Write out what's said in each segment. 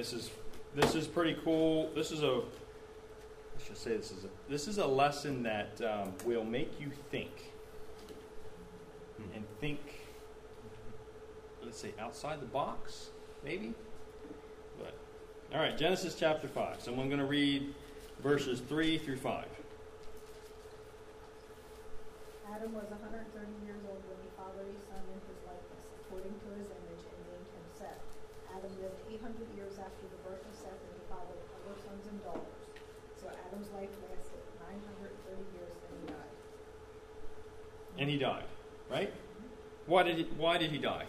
This is pretty cool. This is a lesson that will make you think. And think, let's say, outside the box, maybe? But, all right, Genesis chapter 5. So I'm going to read verses 3 through 5. Adam was 130 years old when he fathered a son in his likeness, according to his image, and named him Seth. Adam lived 800 years after the birth of Seth, and he fathered other sons and daughters. So Adam's life lasted 930 years, and he died. And he died, right? Why did he die?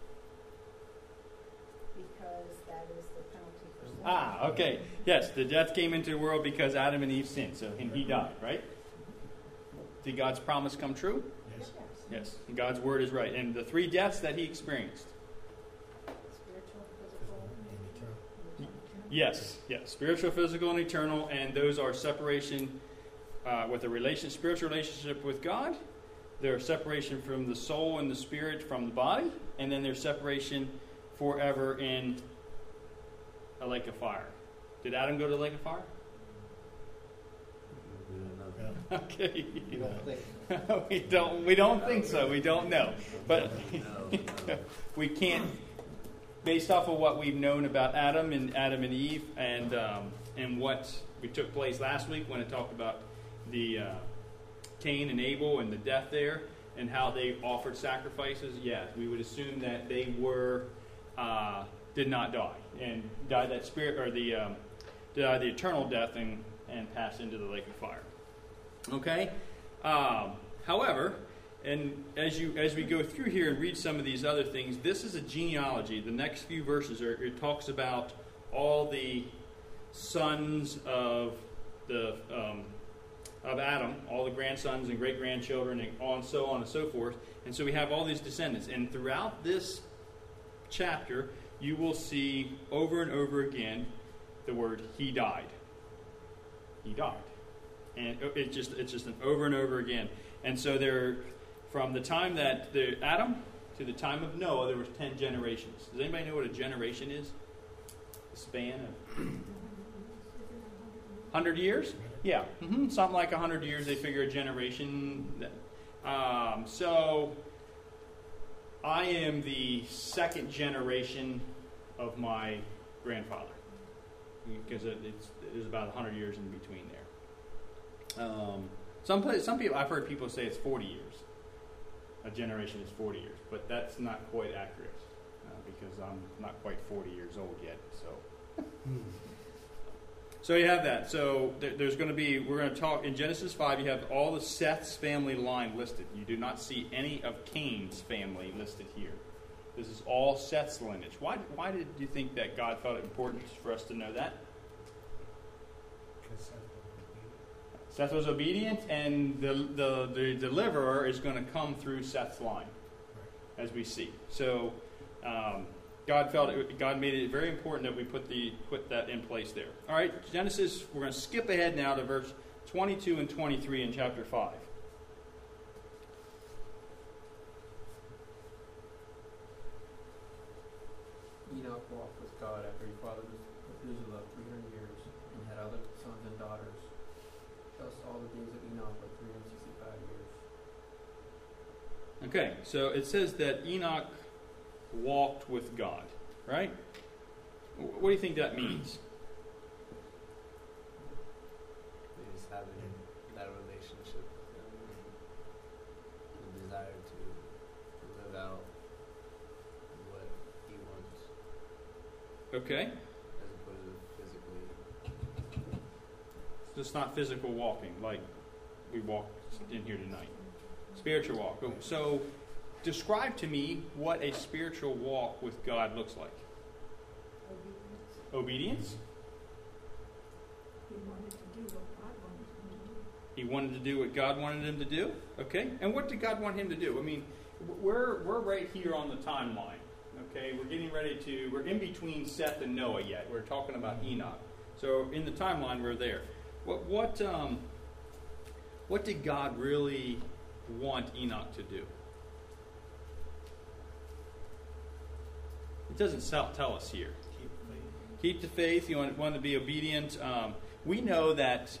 Because that is the penalty for sin. Okay. Yes, the death came into the world because Adam and Eve sinned, and he died, right? Did God's promise come true? Yes. Yes. And God's word is right. And the 3 deaths that he experienced. Spiritual, physical, and eternal. Yes. Spiritual, physical, and eternal. And those are separation with a spiritual relationship with God. There's separation from the soul and the spirit from the body. And then there's separation forever in a lake of fire. Did Adam go to the lake of fire? Okay. We don't think so. We don't know. But we can't, based off of what we've known about Adam and Eve and what we took place last week when it talked about the Cain and Abel and the death there and how they offered sacrifices, we would assume that they did not die and died that spirit or died the eternal death and passed into the lake of fire. Okay? However, and as we go through here and read some of these other things, this is a genealogy. The next few verses it talks about all the sons of Adam, all the grandsons and great grandchildren, and so on and so forth. And so we have all these descendants. And throughout this chapter, you will see over and over again the word "he died." He died. And it's just an over and over again. And so from the time that Adam to the time of Noah, there was 10 generations. Does anybody know what a generation is? A span of 100 years? Yeah, something like 100 years. They figure a generation. So I am the second generation of my grandfather because there's about 100 years in between there. Some people, I've heard people say it's 40 years. A generation is 40 years, but that's not quite accurate because I'm not quite 40 years old yet. So you have that. So we're going to talk in Genesis 5. You have all the Seth's family line listed. You do not see any of Cain's family listed here. This is all Seth's lineage. Why did you think that God felt it important for us to know that? Seth was obedient, and the deliverer is going to come through Seth's line, as we see. So God made it very important that we put that in place there. All right, Genesis. We're going to skip ahead now to verse 22 and 23 in chapter 5. Enoch walked with God after he fathered Methuselah 300 years and had other sons and daughters. Thus all the days of Enoch were 365 years. Okay, so it says that Enoch walked with God, right? What do you think that means? He's having that relationship with him, the desire to live out what he wants. Okay. As opposed to physically. So it's not physical walking like we walked in here tonight. Spiritual walk. So describe to me what a spiritual walk with God looks like. Obedience? He wanted to do what God wanted him to do. Okay. And what did God want him to do? I mean, we're right here on the timeline. Okay. We're in between Seth and Noah yet. We're talking about Enoch. So in the timeline, we're there. What did God really want Enoch to do? It doesn't tell us here. keep the faith. You want to be obedient. We know that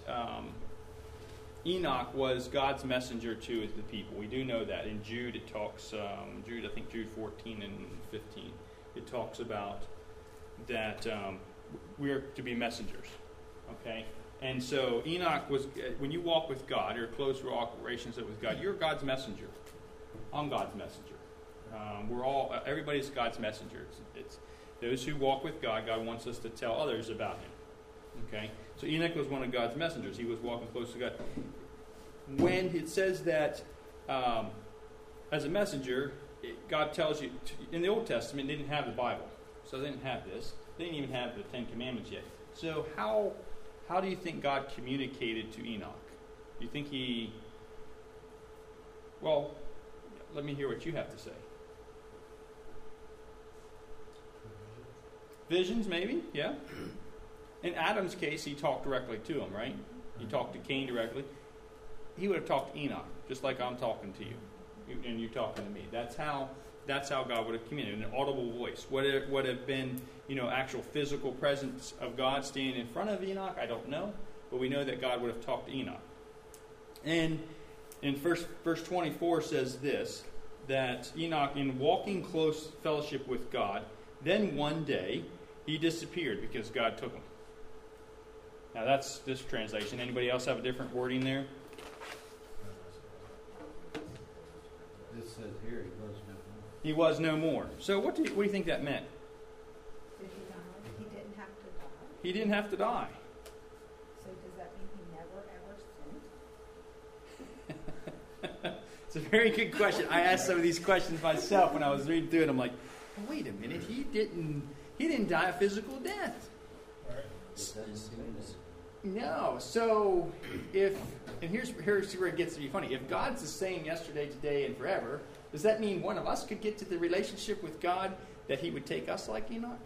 Enoch was God's messenger to the people. We do know that. In Jude, it talks, I think Jude 14 and 15, it talks about that we're to be messengers. Okay? And so Enoch was, when you walk with God, your close relationship with God, you're God's messenger. I'm God's messenger. Everybody's God's messenger. It's those who walk with God, God wants us to tell others about Him. Okay? So Enoch was one of God's messengers. He was walking close to God. When it says that as a messenger, God tells you, in the Old Testament, they didn't have the Bible. So they didn't have this. They didn't even have the Ten Commandments yet. So how do you think God communicated to Enoch? You think he... Well, let me hear what you have to say. Visions, maybe, yeah. In Adam's case, he talked directly to him, right? He talked to Cain directly. He would have talked to Enoch, just like I'm talking to you, and you talking to me. That's how God would have communicated, an audible voice. Would it have been, actual physical presence of God standing in front of Enoch? I don't know, but we know that God would have talked to Enoch. And in verse 24 says this, that Enoch, in walking close fellowship with God, then one day he disappeared because God took him. Now that's this translation. Anybody else have a different wording there? This says here he was no more. He was no more. So what do you think that meant? Did he die? He didn't have to die. He didn't have to die. So does that mean he never ever sinned? It's a very good question. I asked some of these questions myself when I was reading through it. I'm like, well, wait a minute, he didn't die a physical death. No. So here's where it gets to be funny. If God's the same yesterday, today, and forever, does that mean one of us could get to the relationship with God that He would take us like Enoch?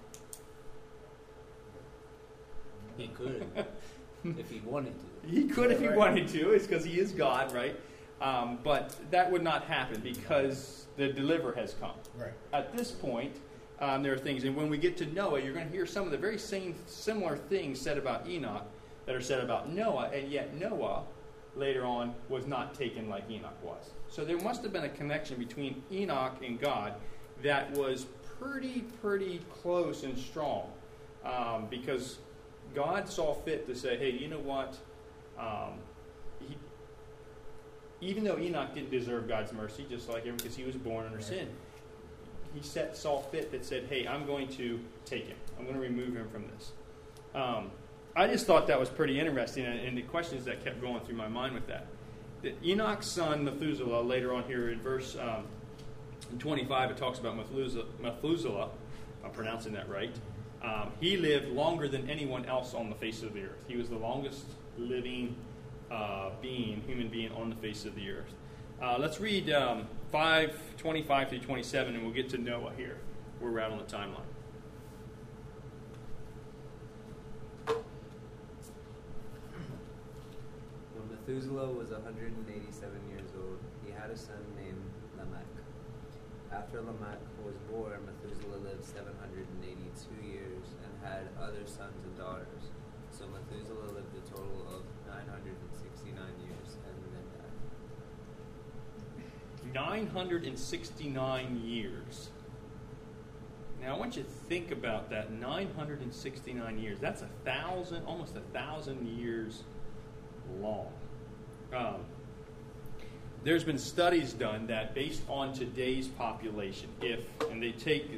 He could, if he wanted to. He could if he wanted to. It's because He is God, right? But that would not happen because the deliverer has come. Right. At this point, there are things, and when we get to Noah, you're going to hear some of the very same similar things said about Enoch that are said about Noah, and yet Noah later on was not taken like Enoch was. So there must have been a connection between Enoch and God that was pretty close and strong, because God saw fit to say, hey, you know what? Even though Enoch didn't deserve God's mercy, just like him, because he was born under sin, He saw fit that said, hey, I'm going to take him. I'm going to remove him from this. I just thought that was pretty interesting, and the questions that kept going through my mind with that. Enoch's son, Methuselah, later on here in verse 25, it talks about Methuselah, I'm pronouncing that right. He lived longer than anyone else on the face of the earth. He was the longest living human being on the face of the earth. Let's read 5:25 through 27, and we'll get to Noah here, where we're at on the timeline. When Methuselah was 187 years old, he had a son named Lamech. After Lamech was born, Methuselah lived 782 years and had other sons and daughters. So Methuselah lived a total of 969 years and then died. 969 years. Now, I want you to think about that. 969 years. That's almost 1,000 years long. There's been studies done that, based on today's population, and they take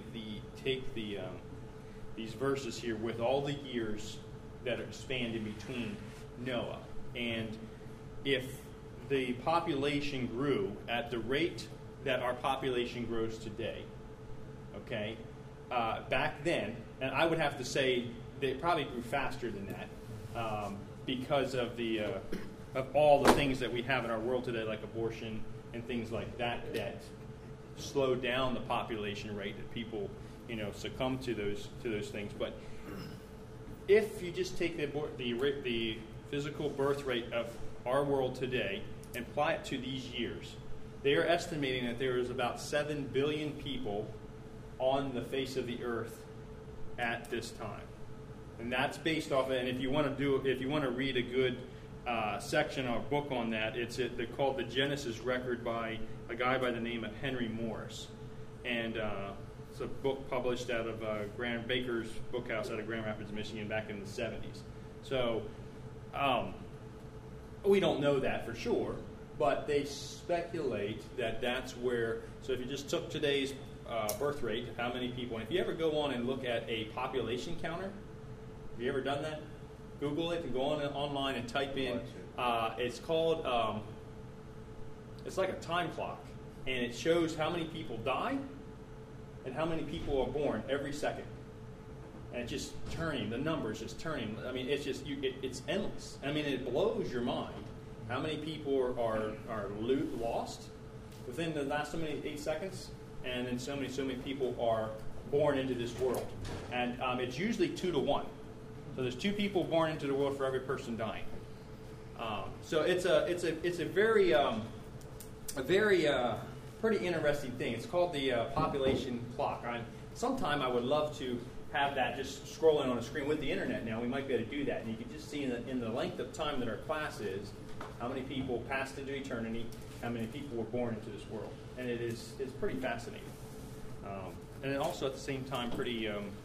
these verses here with all the years that are spanned in between Noah, and if the population grew at the rate that our population grows today, okay, back then, and I would have to say they probably grew faster than that, because of of all the things that we have in our world today, like abortion and things like that slowed down the population rate, that people succumb to those things. But if you just take the physical birth rate of our world today and apply it to these years, they are estimating that there is about 7 billion people on the face of the earth at this time. And that's based off of, and if you want to read a good section or book on that, they're called the Genesis Record by a guy by the name of Henry Morris. And it's a book published out of Graham Baker's Bookhouse out of Grand Rapids, Michigan back in the 70s. So we don't know that for sure, but they speculate that that's where, so if you just took today's birth rate, how many people, and if you ever go on and look at a population counter, have you ever done that? Google it and go online and type in, it's called, it's like a time clock, and it shows how many people die and how many people are born every second. And it's just turning, the numbers just turning. I mean, it's just, it's endless. I mean, it blows your mind how many people are lost within the last so many 8 seconds, and then so many people are born into this world. And it's usually 2 to 1. So there's 2 people born into the world for every person dying. So it's a very pretty interesting thing. It's called the population clock. Sometime I would love to have that just scrolling on a screen with the internet now. We might be able to do that. And you can just see in the length of time that our class is, how many people passed into eternity, how many people were born into this world. And it's pretty fascinating. And also at the same time pretty,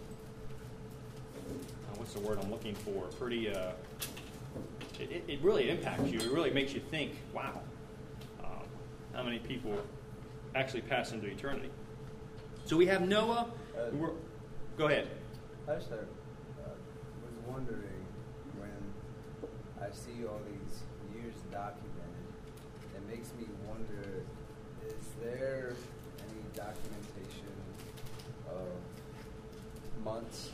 what's the word I'm looking for? Pretty, it really impacts you. It really makes you think, wow, how many people actually pass into eternity. So we have Noah. Go ahead. I just was wondering, when I see all these years documented, it makes me wonder, is there any documentation of months?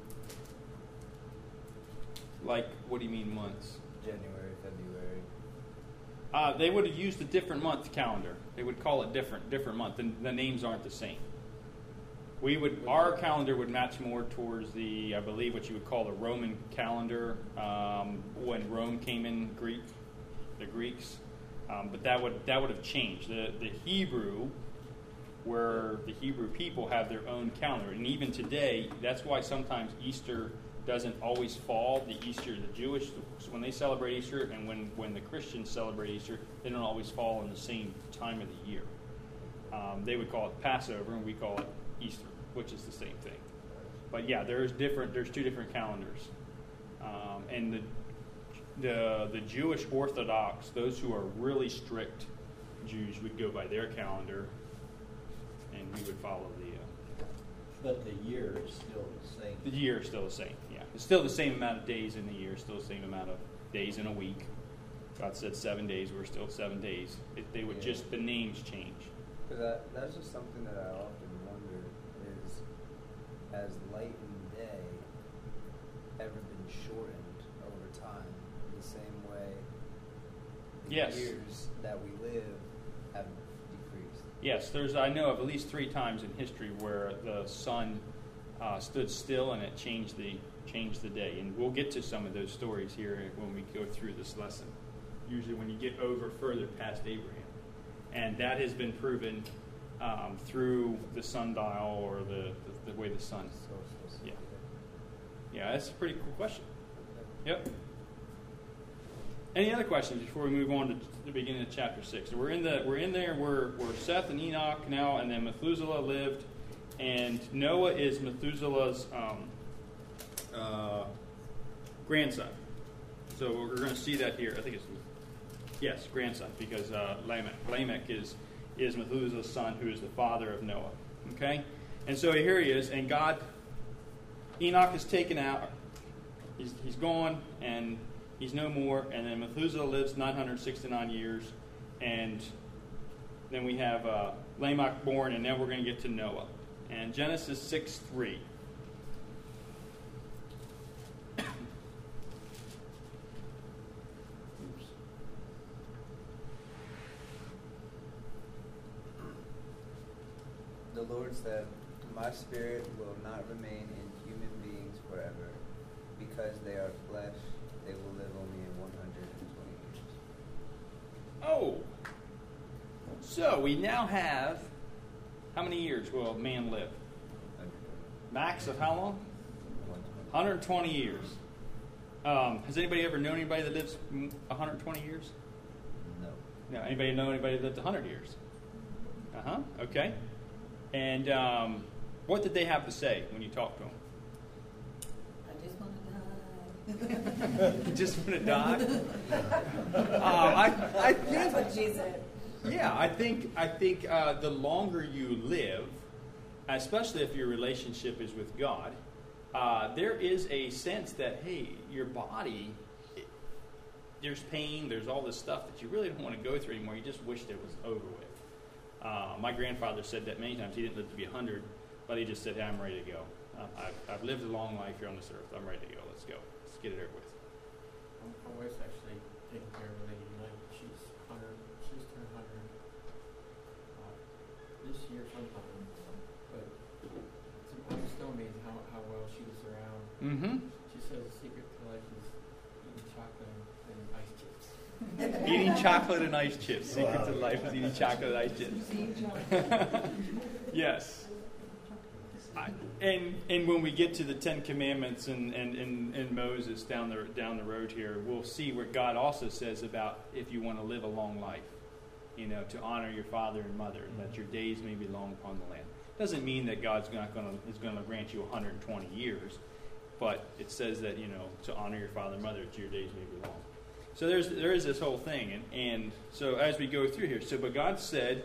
Like, what do you mean months? January, February. They would have used a different month calendar. They would call it different month, and the names aren't the same. Our calendar would match more towards the, I believe, what you would call the Roman calendar, when Rome came in, the Greeks. But that would have changed. The Hebrew, where the Hebrew people have their own calendar, and even today, that's why sometimes Easter doesn't always fall. The Jewish, when they celebrate Easter, and when the Christians celebrate Easter, they don't always fall in the same time of the year. They would call it Passover, and we call it Easter, which is the same thing. But yeah, there's 2 different calendars, and the Jewish Orthodox, those who are really strict Jews, would go by their calendar, and we would follow the. But the year is still the same. The year is still the same. Yeah, it's still the same amount of days in the year. Still the same amount of days in a week. God said 7 days. We're still 7 days. They would just, the names change. Because that's just something that I often wonder is, has light and day ever been shortened over time the same way the Yes. years that we live have decreased? Yes, I know of at least 3 times in history where the sun stood still and it changed the day. And we'll get to some of those stories here when we go through this lesson. Usually when you get over further past Abraham. And that has been proven through the sundial or the way the sun. Yeah. Yeah, that's a pretty cool question. Yep. Any other questions before we move on to the beginning of chapter 6? So we're in there. We're Seth and Enoch now, and then Methuselah lived, and Noah is Methuselah's grandson. So we're going to see that here. I think it's grandson, because Lamech is Methuselah's son, who is the father of Noah. Okay, and so here he is, and Enoch is taken out. He's gone, and he's no more, and then Methuselah lives 969 years, and then we have Lamech born, and now we're going to get to Noah. And Genesis 6:3. The Lord said, "My spirit will not remain in human beings forever, because they are flesh. They will live only in 120 years." Oh, so we now have, how many years will man live? Max of how long? 120 years. Has anybody ever known anybody that lives 120 years? No. No. Anybody know anybody that lived 100 years? Okay. And what did they have to say when you talked to them? I just want to die. You just want to die? I think. That's what she said. Yeah, I think the longer you live, especially if your relationship is with God, there is a sense that, hey, your body, there's pain, there's all this stuff that you really don't want to go through anymore. You just wish it was over with. My grandfather said that many times. He didn't live to be 100, but he just said, hey, I'm ready to go. I've lived a long life here on this earth. I'm ready to go. Let's go. Let's get it over with. My wife's actually taking care of a lady tonight. She's 100. She's turned 100 this year sometime. But I'm still amazed how well she gets around. Mm-hmm. She says the secret to life is eating chocolate and ice chips. Eating chocolate and ice chips. Secret to life is eating chocolate and ice chips. Yes. And when we get to the Ten Commandments and Moses down the road here, we'll see what God also says about if you want to live a long life, to honor your father and mother, that your days may be long upon the land. Doesn't mean that God's is going to grant you 120 years, but it says that to honor your father and mother, that your days may be long. So there is this whole thing, and so as we go through here, but God said.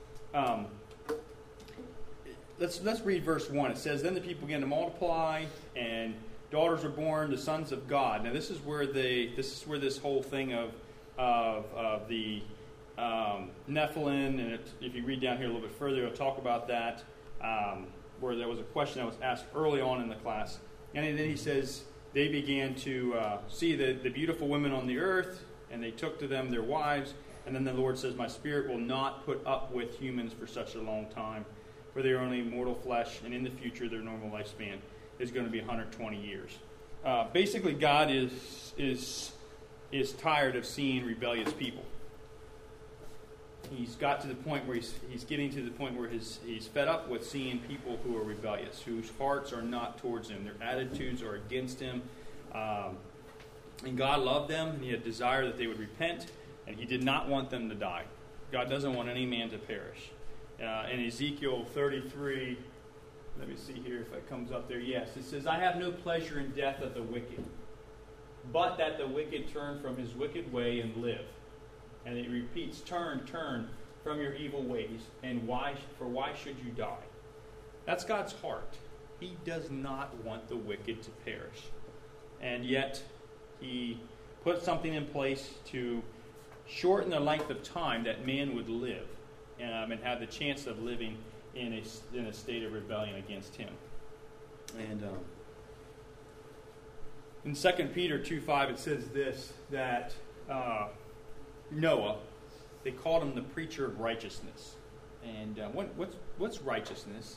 Let's read verse 1. It says, then the people began to multiply, and daughters were born, the sons of God. Now this is where this whole thing of the Nephilim, and if you read down here a little bit further, it'll talk about that, where there was a question that was asked early on in the class. And then he says, they began to see the beautiful women on the earth, and they took to them their wives. And then the Lord says, my spirit will not put up with humans for such a long time, for they are only mortal flesh, and in the future their normal lifespan is going to be 120 years. Basically, God is tired of seeing rebellious people. He's got to the point where he's getting to the point where he's fed up with seeing people who are rebellious, whose hearts are not towards him. Their attitudes are against him. And God loved them, and he had desire that they would repent, and he did not want them to die. God doesn't want any man to perish. In Ezekiel 33, let me see here if it comes up there. Yes, it says, I have no pleasure in death of the wicked, but that the wicked turn from his wicked way and live. And it repeats, turn from your evil ways, and why should you die? That's God's heart. He does not want the wicked to perish. And yet, he put something in place to shorten the length of time that man would live. And have the chance of living in a state of rebellion against him. And in 2 Peter 2:5 it says this, that Noah, they called him the preacher of righteousness. And what's righteousness?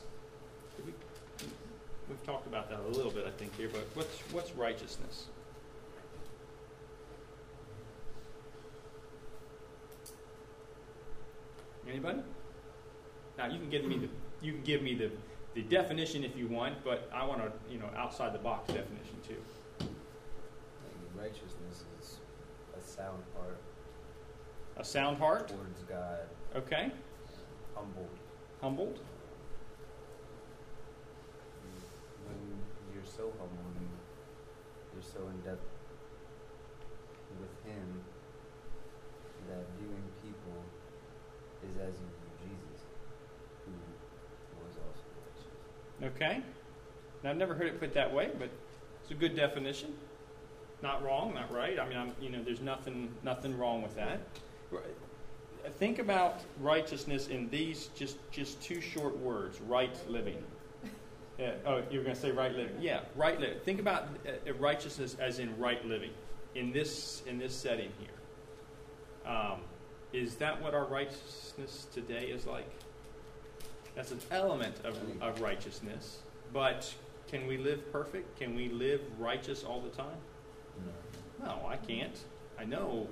We've talked about that a little bit, I think, here, but what's righteousness? Anybody? Now you can give me the definition if you want, but I want to outside the box definition too. Righteousness is a sound heart. A sound heart towards God. Okay. Humbled. When you're so humble, you're so in depth with Him that viewing people is as you view Jesus, who was also righteous. Okay. Now, I've never heard it put that way, but it's a good definition. Not wrong, not right. I mean, there's nothing wrong with that. Think about righteousness in these just two short words: right living. Oh, you were going to say right living? Yeah, right living. Think about righteousness as in right living in this setting here. Is that what our righteousness today is like? That's an element of righteousness, but can we live perfect? Can we live righteous all the time? No, I can't. I know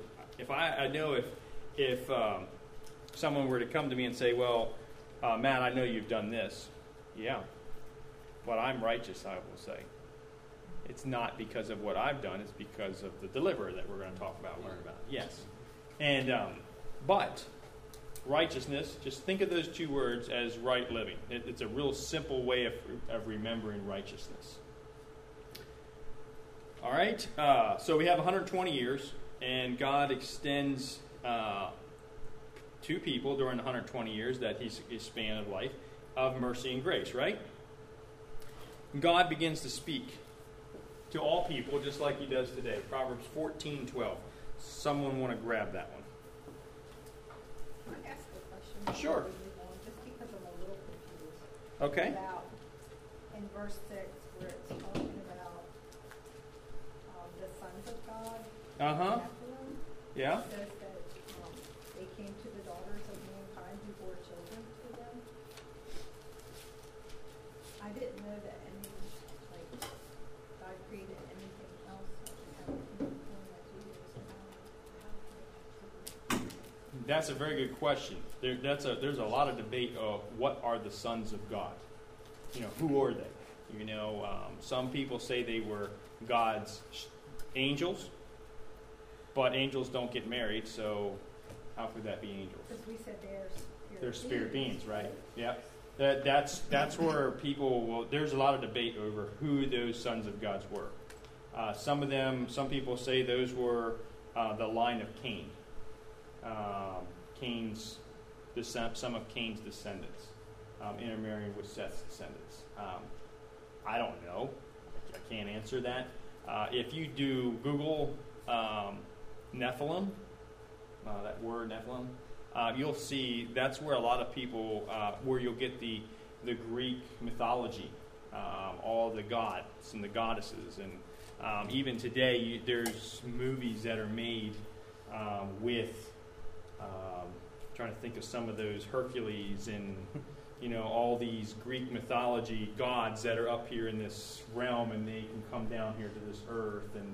if someone were to come to me and say, "Well, Matt, I know you've done this," yeah, but I'm righteous, I will say. It's not because of what I've done. It's because of the deliverer that we're going to talk about, learn about. Yes. And, but righteousness, just think of those two words as right living. It's a real simple way of remembering righteousness. All right. So we have 120 years, and God extends to people during 120 years, that his span of life, of mercy and grace, right? God begins to speak to all people just like he does today. Proverbs 14:12. Someone want to grab that one? Can I ask a question? Sure. before we move on? Just because I'm a little confused. Okay. About in verse 6 where it's talking about the sons of God. Uh-huh. Nephilim, Yeah. It says that they came to the daughters of mankind who bore children to them. I didn't know that any, like, God created anything else that would have anything that Jesus. That's a very good question. There's a lot of debate of what are the sons of God. Who are they? Some people say they were God's angels, but angels don't get married, so how could that be angels? Because we said They're spirit beings, right? Yeah. That's where people will. There's a lot of debate over who those sons of God were. Some people say those were the line of Cain. Some of Cain's descendants, intermarrying with Seth's descendants. I don't know. I can't answer that. If you do Google Nephilim, that word Nephilim, you'll see that's where a lot of people, where you'll get the Greek mythology, all the gods and the goddesses, and even today there's movies that are made with. Trying to think of some of those Hercules and all these Greek mythology gods that are up here in this realm, and they can come down here to this earth, and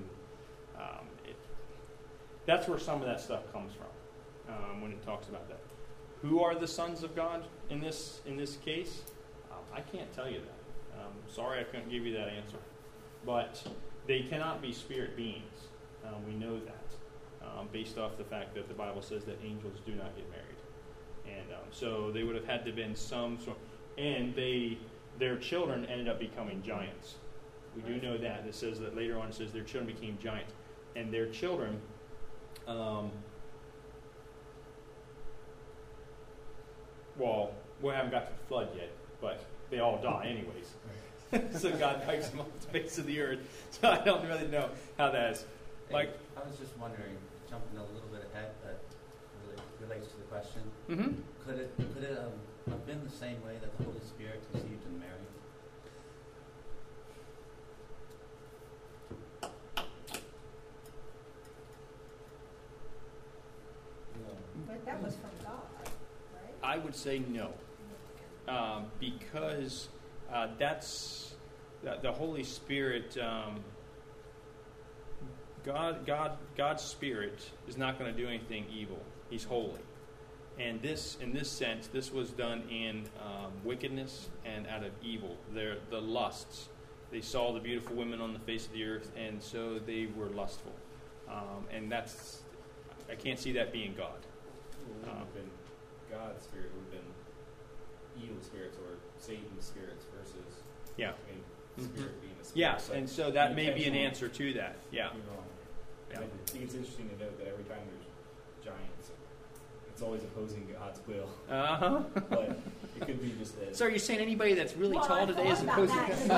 that's where some of that stuff comes from when it talks about that. Who are the sons of God in this case? I can't tell you that. Sorry, I couldn't give you that answer. But they cannot be spirit beings. We know that. Based off the fact that the Bible says that angels do not get married. And so they would have had to have been some sort, and their children ended up becoming giants. We do know that. It says that later on it says their children became giants. And their children, we haven't got to the flood yet, but they all die anyways. So God wipes them off the face of the earth. So I don't really know how that is. Mike? I was just wondering, jumping a little bit ahead, but really relates to the question. Mm-hmm. Could it have been the same way that the Holy Spirit conceived in Mary? But that was from God, right? I would say no, because that's the Holy Spirit. God's Spirit is not going to do anything evil. He's holy, and in this sense, this was done in wickedness and out of evil. The lusts. They saw the beautiful women on the face of the earth, and so they were lustful. And I can't see that being God. It wouldn't have been God's spirit. It would have been evil spirits or Satan's spirits versus spirit being a spirit. Yes, and so that may be an answer to that. Yeah. I think it's interesting to note that every time there's giants, it's always opposing God's will. Uh-huh. But it could be just that. So are you saying anybody that's really Well, tall I today thought is about opposing that.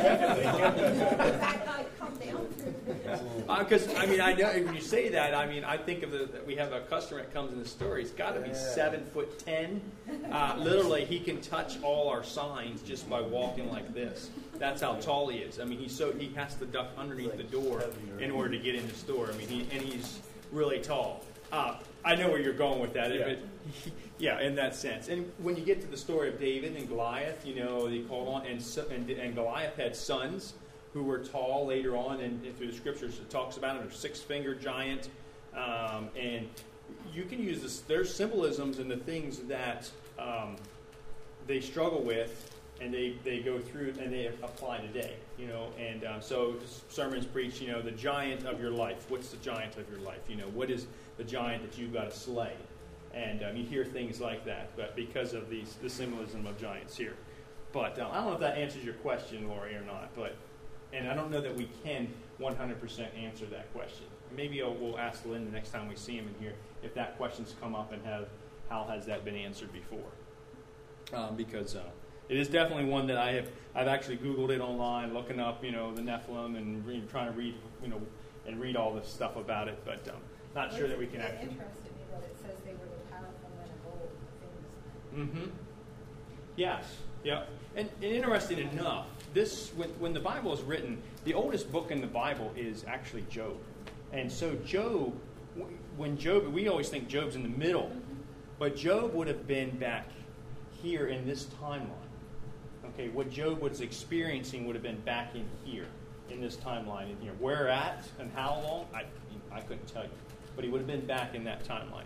God? That guy come down. Because, I know when you say that, I think of we have a customer that comes in the store. He's got to be 7'10". Literally, he can touch all our signs just by walking like this. That's how tall he is. He has to duck underneath the door in order to get in the store. He's really tall. I know where you're going with that. Yeah. In that sense. And when you get to the story of David and Goliath, they called on, and Goliath had sons who were tall later on, and through the scriptures it talks about him, a 6-fingered giant. And you can use this. There's symbolisms in the things that they struggle with and they go through and they apply today, and so sermons preach, the giant of your life. What's the giant of your life? What is the giant that you've got to slay? And you hear things like that, but because of the symbolism of giants here. But I don't know if that answers your question, Lori, or not. And I don't know that we can 100% answer that question. Maybe we'll ask Lynn the next time we see him in here if that question's come up and how has that been answered before. Because it is definitely one that I've actually Googled it online, looking up, the Nephilim and trying to read, and read all this stuff about it. But not sure that we can actually. It interested me that it says they were the powerful men of old, famous men. Mm-hmm. Yes. Yeah. And interesting enough, when the Bible is written, the oldest book in the Bible is actually Job. And so Job, we always think Job's in the middle, but Job would have been back here in this timeline. Okay, what Job was experiencing would have been back in here, in this timeline. And where at and how long, I couldn't tell you. But he would have been back in that timeline.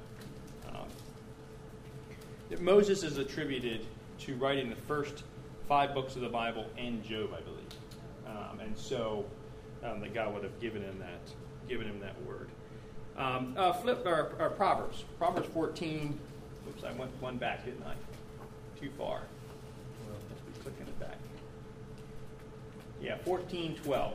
Moses is attributed to writing the first 5 books of the Bible and Job, I believe. And so that God would have given him that word. Flip our Proverbs. Proverbs 14. Oops, I went one back, didn't I? Too far. Well, let's be clicking it back. Yeah, 14:12.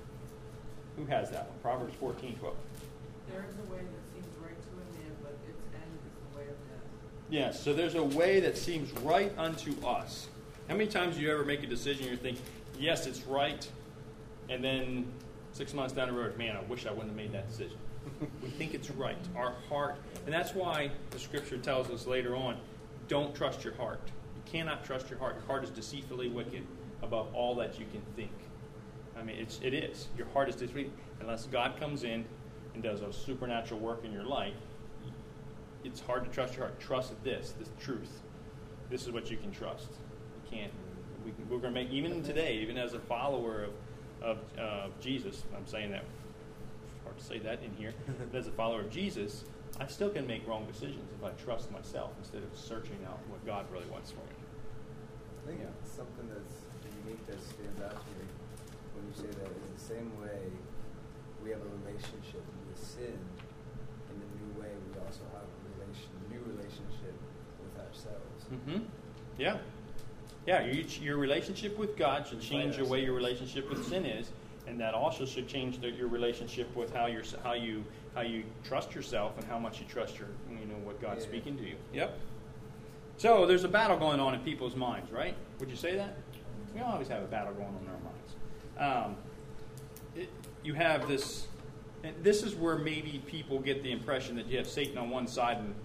Who has that one? Proverbs 14:12. There is a way that seems right to a man, but its end is the way of death. Yes, so there's a way that seems right unto us. How many times do you ever make a decision you think, yes, it's right, and then 6 months down the road, man, I wish I wouldn't have made that decision. We think it's right. Our heart, and that's why the Scripture tells us later on, don't trust your heart. You cannot trust your heart. Your heart is deceitfully wicked above all that you can think. I mean, it is. Your heart is deceitfully. Unless God comes in and does a supernatural work in your life, it's hard to trust your heart. Trust this truth. This is what you can trust. You can't. We're going to make, even today, even as a follower of Jesus, I'm saying that, it's hard to say that in here, but as a follower of Jesus, I still can make wrong decisions if I trust myself instead of searching out what God really wants for me. I think something that's unique that stands out to me when you say that is the same way we have a relationship with sin. In the new way, we also have a new relationship with ourselves. Mm-hmm. Yeah. Yeah, your relationship with God should change the way your relationship with sin is, and that also should change your relationship with how you trust yourself and how much you trust what God's speaking to you. Yep. So there's a battle going on in people's minds, right? Would you say that? We always have a battle going on in our minds. You have this, and this is where maybe people get the impression that you have Satan on one side and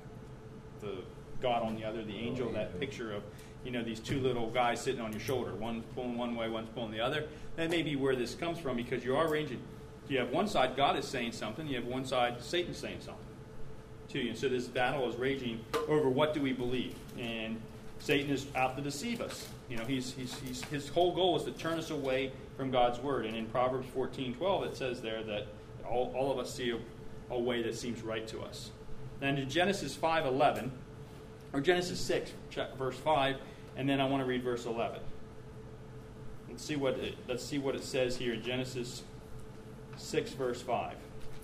the God on the other, the angel, that picture of these two little guys sitting on your shoulder, one pulling one way, one's pulling the other. That may be where this comes from, because you are ranging. You have one side, God is saying something. You have one side, Satan's saying something to you. And so this battle is raging over what do we believe. And Satan is out to deceive us. His whole goal is to turn us away from God's word. And in Proverbs 14:12, it says there that all of us see a way that seems right to us. And in Genesis 5:11, or Genesis 6, verse 5, and then I want to read verse 11. Let's see what it says here in Genesis 6, verse 5.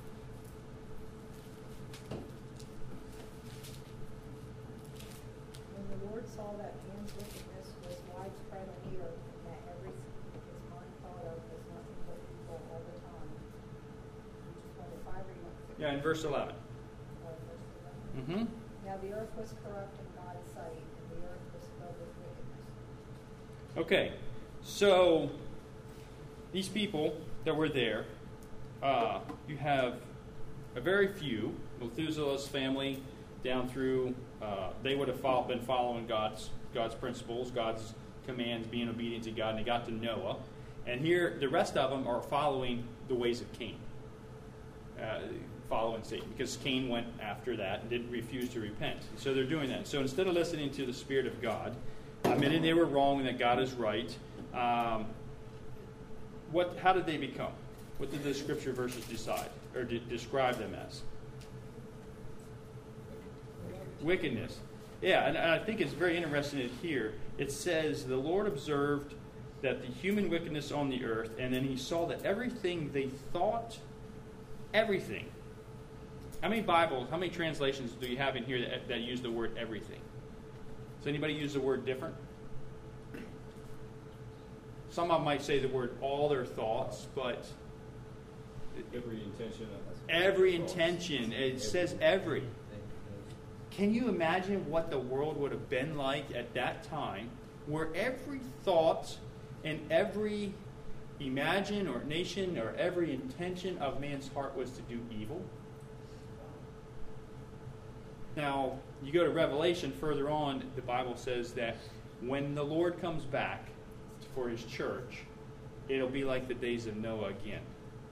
When the Lord saw that man's wickedness was widespread on the earth, and that everything his mind thought of was nothing but evil all the time. You just want to 5 or you want 6? Yeah, in verse 11. Verse 11. Mm-hmm. Now the earth was corrupt in God's sight, and the earth was filled with wickedness. Okay, so these people that were there, you have a very few. Methuselah's family down through, they would have been following God's principles, God's commands, being obedient to God, and they got to Noah. And here, the rest of them are following the ways of Cain, following Satan, because Cain went after that and didn't refuse to repent. So they're doing that. So instead of listening to the Spirit of God, admitting they were wrong and that God is right, how did they become? What did the Scripture verses decide or describe them as? Wickedness. Yeah, and I think it's very interesting here. It says, the Lord observed that the human wickedness on the earth, and then he saw that everything they thought, everything. How many translations do you have in here that use the word everything? Does anybody use the word different? Some of them might say the word all their thoughts, but Every intention. every intention, it says every. Can you imagine what the world would have been like at that time, where every thought and every imagination or every intention of man's heart was to do evil? Now, you go to Revelation further on, the Bible says that when the Lord comes back for his church, it'll be like the days of Noah again.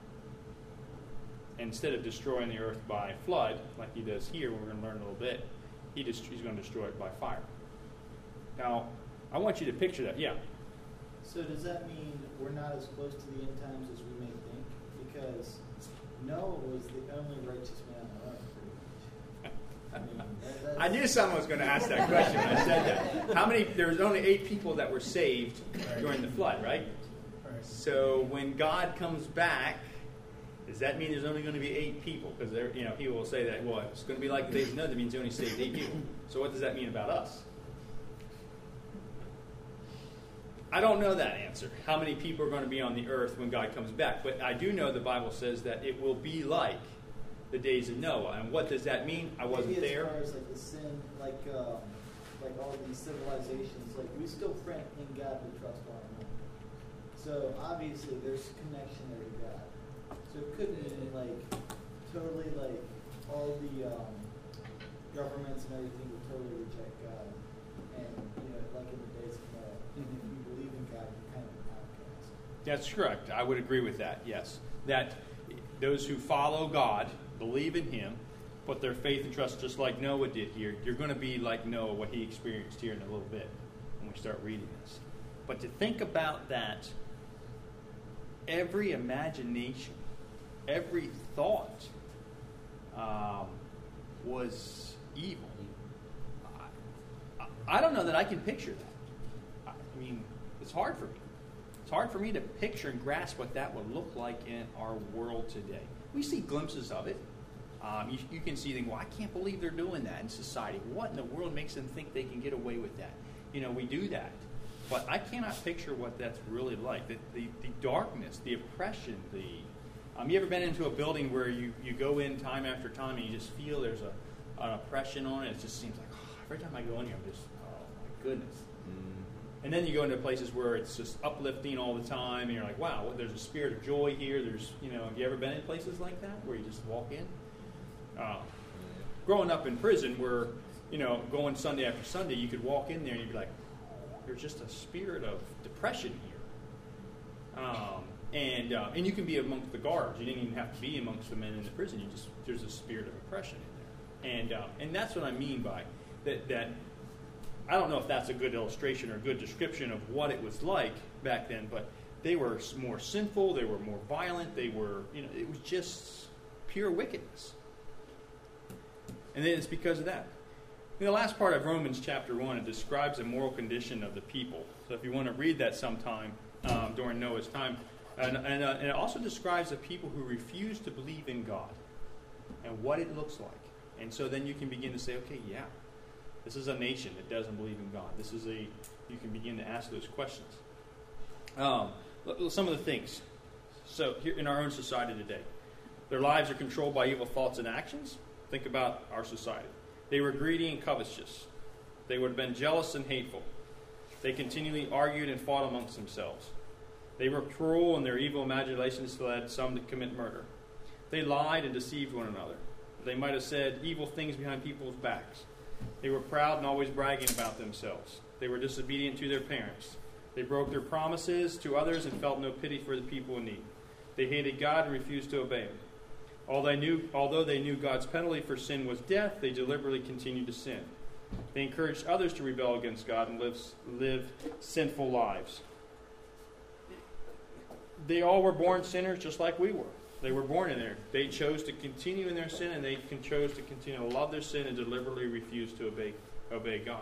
Instead of destroying the earth by flood, like he does here, we're going to learn a little bit, he's going to destroy it by fire. Now, I want you to picture that. Yeah. So does that mean we're not as close to the end times as we may think? Because Noah was the only righteous man on earth, pretty much. I mean, I knew someone was going to ask that question when I said that. There was only 8 people that were saved during the flood, right? So when God comes back, does that mean there's only going to be 8 people? Because people will say that, well, it's going to be like the days of Noah. That means he only saved 8 people. So what does that mean about us? I don't know that answer. How many people are going to be on the earth when God comes back? But I do know the Bible says that it will be like the days of Noah. And what does that mean? I wasn't there. As far as like the sin, like all these civilizations, like we still friend in God we trust one another. So obviously there's a connection there to God. So it could mean like totally like all the governments and everything would totally reject God, and like in the days of Noah, if you believe in God, you're kind of an outcast. That's correct. I would agree with that. Yes, that those who follow God, believe in Him, put their faith and trust, just like Noah did here. You're going to be like Noah, what he experienced here in a little bit when we start reading this. But to think about that, every imagination, every thought was evil. I don't know that I can picture that. I mean, it's hard for me. It's hard for me to picture and grasp what that would look like in our world today. We see glimpses of it. You can see things, well, I can't believe they're doing that in society. What in the world makes them think they can get away with that? We do that. But I cannot picture what that's really like. The darkness, the oppression, you ever been into a building where you go in time after time and you just feel there's an oppression on it? It just seems like, every time I go in here, I'm just, oh my goodness. Mm-hmm. And then you go into places where it's just uplifting all the time, and you're like, wow, there's a spirit of joy here. There's, have you ever been in places like that where you just walk in? Growing up in prison where, going Sunday after Sunday, you could walk in there and you'd be like, there's just a spirit of depression here. And you can be amongst the guards. You didn't even have to be amongst the men in the prison. There's a spirit of oppression in there. And that's what I mean by that. I don't know if that's a good illustration or a good description of what it was like back then, but they were more sinful. They were more violent. They were, it was just pure wickedness. And then it's because of that. The last part of Romans chapter 1, it describes the moral condition of the people. So if you want to read that sometime during Noah's time, and it also describes the people who refuse to believe in God and what it looks like. And so then you can begin to say, okay, yeah, this is a nation that doesn't believe in God. You can begin to ask those questions. Some of the things. So here in our own society today, their lives are controlled by evil thoughts and actions. Think about our society. They were greedy and covetous. They would have been jealous and hateful. They continually argued and fought amongst themselves. They were cruel, and their evil imaginations led some to commit murder. They lied and deceived one another. They might have said evil things behind people's backs. They were proud and always bragging about themselves. They were disobedient to their parents. They broke their promises to others and felt no pity for the people in need. They hated God and refused to obey Him. Although they knew God's penalty for sin was death, they deliberately continued to sin. They encouraged others to rebel against God and live sinful lives. They all were born sinners just like we were. They were born in there. They chose to continue in their sin, and they chose to continue to love their sin and deliberately refuse to obey obey God.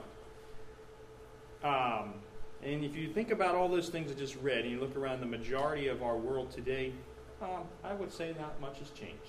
And if you think about all those things I just read, and you look around the majority of our world today, I would say not much has changed.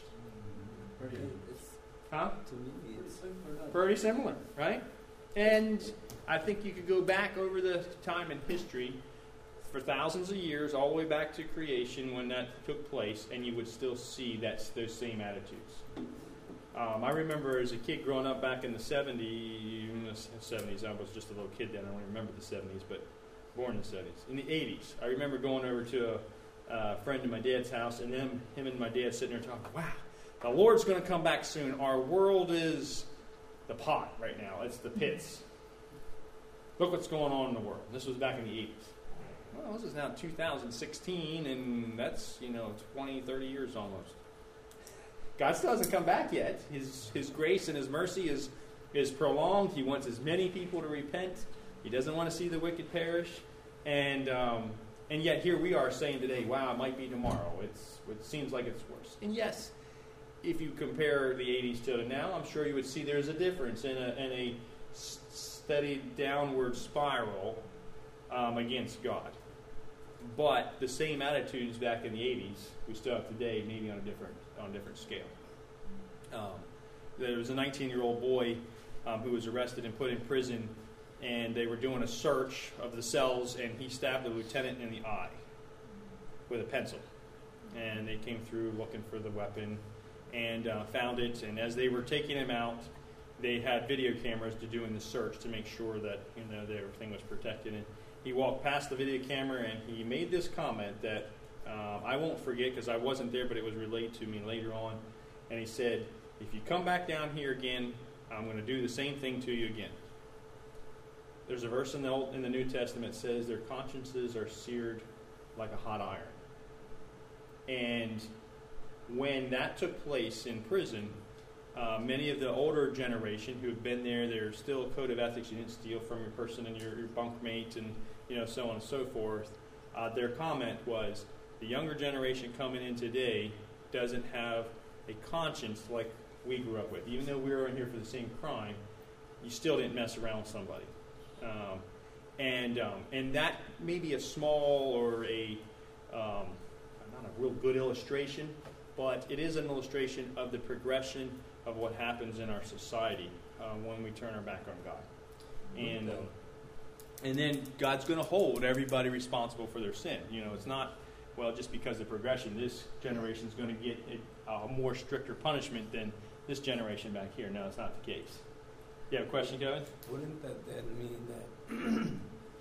Huh? To me, it's Pretty similar, right? And I think you could go back over the time in history for thousands of years, all the way back to creation when that took place, and you would still see those same attitudes. I remember as a kid growing up back in the 70s, I was just a little kid then, I don't remember the 70s, but born in the 70s. In the 80s, I remember going over to a friend of my dad's house, and him and my dad sitting there talking, wow, the Lord's going to come back soon. Our world is the pot right now. It's the pits. Look what's going on in the world. This was back in the 80s. Well, this is now 2016, and that's, 20, 30 years almost. God still hasn't come back yet. His grace and His mercy is prolonged. He wants as many people to repent. He doesn't want to see the wicked perish. And yet here we are saying today, wow, it might be tomorrow. It seems like it's worse. And yes, if you compare the 80s to now, I'm sure you would see there's a difference in a steady downward spiral against God. But the same attitudes back in the 80s we still have today, maybe on a different scale. There was a 19-year-old boy who was arrested and put in prison, and they were doing a search of the cells, and he stabbed a lieutenant in the eye with a pencil. And they came through looking for the weapon and found it. And as they were taking him out, they had video cameras to doing the search to make sure that that everything was protected. And he walked past the video camera and he made this comment that I won't forget because I wasn't there, but it was relayed to me later on. And he said, "If you come back down here again, I'm going to do the same thing to you again." There's a verse in the New Testament that says their consciences are seared like a hot iron. And when that took place in prison, many of the older generation who have been there, there's still a code of ethics. You didn't steal from your person and your bunkmate, and so on and so forth. Their comment was, the younger generation coming in today doesn't have a conscience like we grew up with. Even though we were in here for the same crime, you still didn't mess around with somebody. And that may be a small or not a real good illustration, but it is an illustration of the progression of what happens in our society when we turn our back on God. And then God's going to hold everybody responsible for their sin. It's not, just because of progression, this generation is going to get a more stricter punishment than this generation back here. No, it's not the case. You have a question, Kevin? Wouldn't that then mean that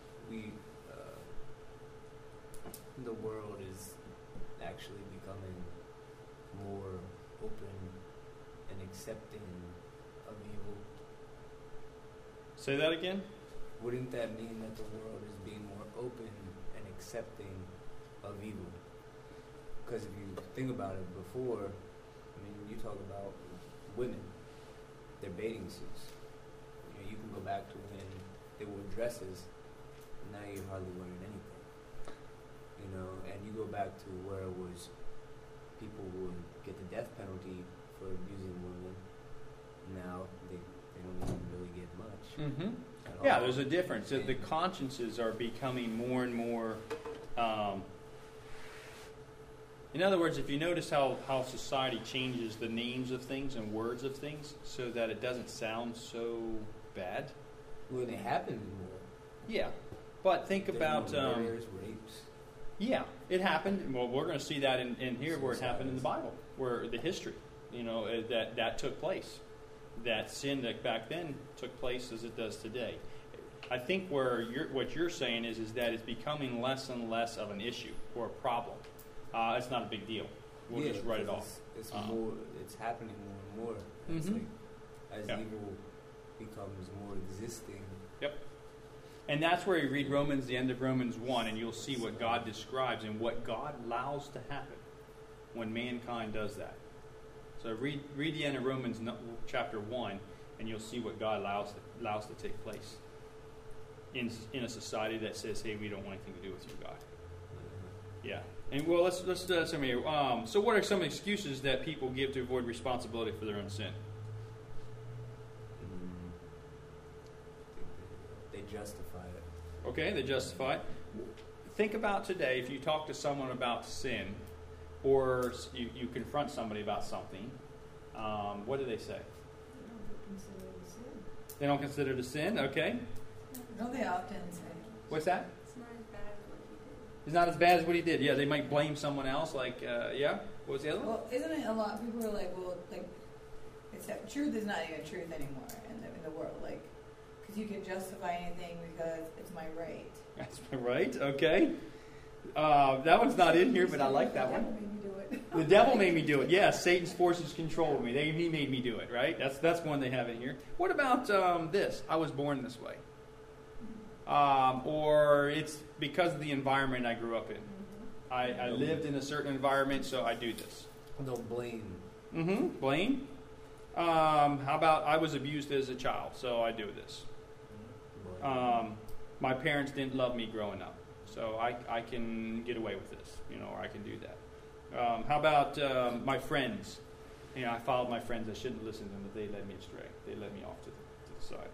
the world is actually becoming more open and accepting of evil? Say that again? Wouldn't that mean that the world is being more open and accepting of evil? Because if you think about it before, you talk about women, their bathing suits. You can go back to when they wore dresses, and now you're hardly wearing anything. And you go back to where it was people would get the death penalty for abusing women. Now they don't even really get much. Mm-hmm. Yeah, there's a difference. The consciences are becoming more and more... in other words, if you notice how society changes the names of things and words of things so that it doesn't sound so bad. Well, they happen more. Yeah. But think about... murders, rapes. Yeah, it happened. Well, we're going to see that in here where it happened in the Bible, where the history, that took place. That sin that back then took place as it does today. I think what you're saying is that it's becoming less and less of an issue or a problem. It's not a big deal. We'll just write it off. It's more. It's happening more and more. It's as evil becomes more existing. Yep. And that's where you read the end of Romans 1, and you'll see what God describes and what God allows to happen when mankind does that. So read the end of Romans chapter 1, and you'll see what God allows to take place in a society that says, "Hey, we don't want anything to do with you, God." Yeah. And let's do some here. So what are some excuses that people give to avoid responsibility for their own sin? justify it. Okay, they justify it. Think about today, if you talk to someone about sin, or you confront somebody about something, what do they say? They don't consider it a sin, okay? No, they often say. What's that? It's not as bad as what he did. It's not as bad as what he did. Yeah, they might blame someone else, like, yeah? What was the other one? Well, isn't it a lot of people are like, well, like, it's that truth is not even truth anymore in the world, like, because you can justify anything because it's my right. That's right, okay. That one's not in here, but I like that one. The devil made me do it. The devil made me do it. Yeah, Satan's forces control me. He made me do it, right? That's one they have in here. What about this? I was born this way. Or it's because of the environment I grew up in. I lived in a certain environment, so I do this. Don't blame. Blame. How about I was abused as a child, so I do this. My parents didn't love me growing up, so I can get away with this, or I can do that. How about my friends? I followed my friends. I shouldn't listen to them, but they led me astray. They led me off to the side.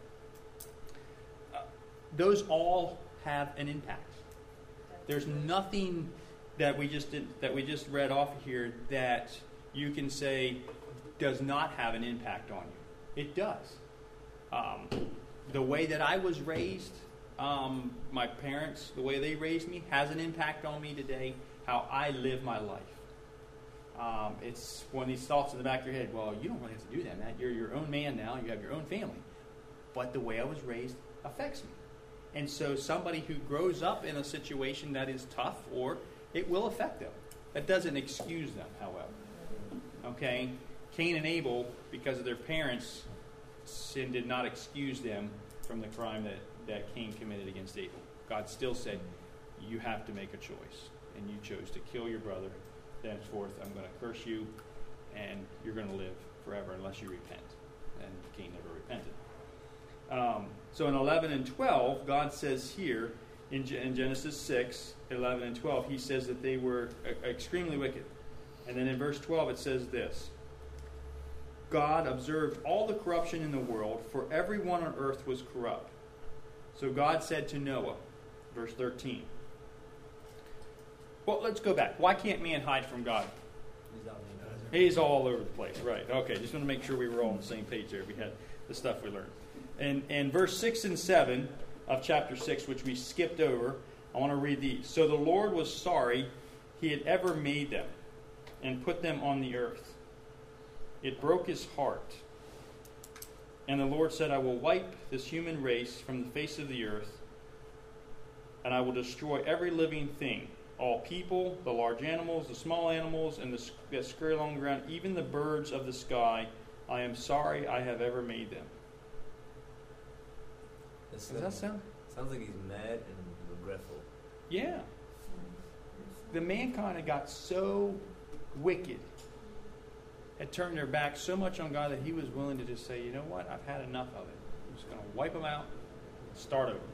Those all have an impact. There's nothing that we just read off here that you can say does not have an impact on you. It does. The way that I was raised, my parents, the way they raised me, has an impact on me today, how I live my life. It's one of these thoughts in the back of your head, well, you don't really have to do that, Matt. You're your own man now. You have your own family. But the way I was raised affects me. And so somebody who grows up in a situation that is tough, or it will affect them. That doesn't excuse them, however. Okay? Cain and Abel, because of their parents' sin, did not excuse them from the crime that Cain committed against Abel. God still said, you have to make a choice. And you chose to kill your brother. Thenceforth, I'm going to curse you, and you're going to live forever unless you repent. And Cain never repented. So in 11 and 12, God says here, in Genesis 6, 11 and 12, he says that they were extremely wicked. And then in verse 12 it says this: God observed all the corruption in the world, for everyone on earth was corrupt. So God said to Noah, verse 13. Well, let's go back. Why can't man hide from God? He's all over the place. Right. Okay, just want to make sure we were all on the same page there. We had the stuff we learned. And verse 6 and 7 of chapter 6, which we skipped over, I want to read these. So the Lord was sorry he had ever made them and put them on the earth. It broke his heart. And the Lord said, I will wipe this human race from the face of the earth, and I will destroy every living thing, all people, the large animals, the small animals, and that scurry along the ground, even the birds of the sky. I am sorry I have ever made them. Does that sound? Sounds like he's mad and regretful. Yeah. The mankind got so wicked, had turned their back so much on God that he was willing to just say, you know what, I've had enough of it. I'm just going to wipe them out and start over.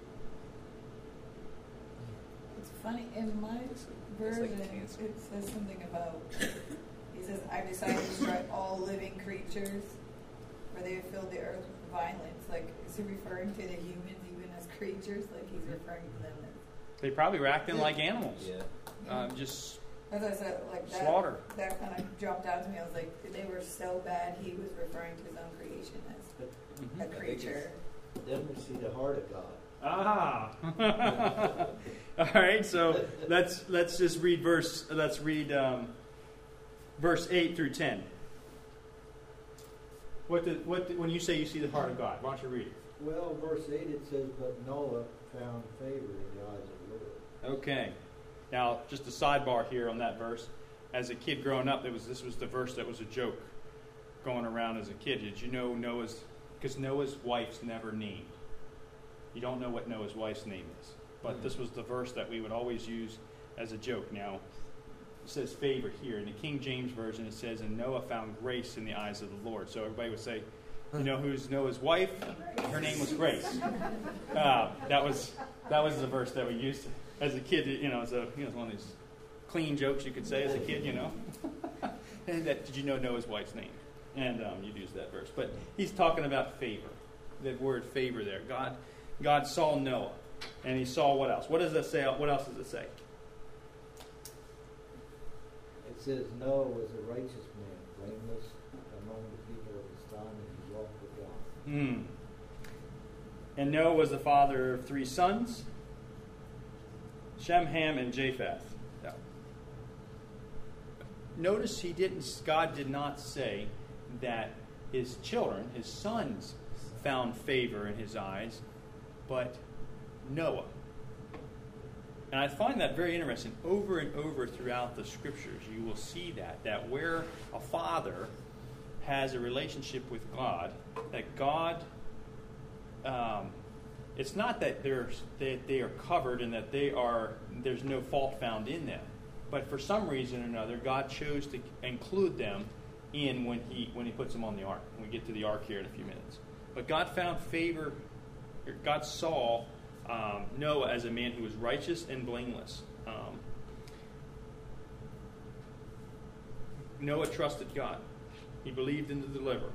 It's funny, in my version, it says something about, he says, I decided to destroy all living creatures, for they have filled the earth with violence. Like, is he referring to the humans even as creatures? Like, he's referring to them as... They probably were acting like animals. Yeah. Just as I said, like that, slaughter. That kind of jumped out to me. I was like, they were so bad, he was referring to his own creation as a creature. Then we see the heart of God. Ah. All right, so let's just read verse 8 through 10. When you say you see the heart of God, why don't you read it? Well, verse 8 it says, but Noah found favor in the eyes of the Lord. Okay. Now, just a sidebar here on that verse. As a kid growing up, this was the verse that was a joke going around as a kid. Did you know because Noah's wife's never named. You don't know what Noah's wife's name is. But this was the verse that we would always use as a joke. Now, it says favor here. In the King James Version, it says, and Noah found grace in the eyes of the Lord. So everybody would say, you know who's Noah's wife? Her name was Grace. That was the verse that we used as a kid. It's one of these clean jokes you could say as a kid. And did you know Noah's wife's name? And you'd use that verse. But he's talking about favor. That word favor there. God God saw Noah. And he saw what else? What does it say? What else does it say? It says Noah was a righteous man, blameless among the people of his time, and he walked with God. And Noah was the father of 3 sons, Shem, Ham, and Japheth. Now, notice God did not say that his children, his sons, found favor in his eyes, but Noah. And I find that very interesting. Over and over throughout the scriptures, you will see that where a father has a relationship with God, that God, it's not that they are covered and that there's no fault found in them, but for some reason or another, God chose to include them in when he puts them on the ark. When we get to the ark here in a few minutes, but God found favor. God saw Noah as a man who was righteous and blameless. Noah trusted God. He believed in the deliverer.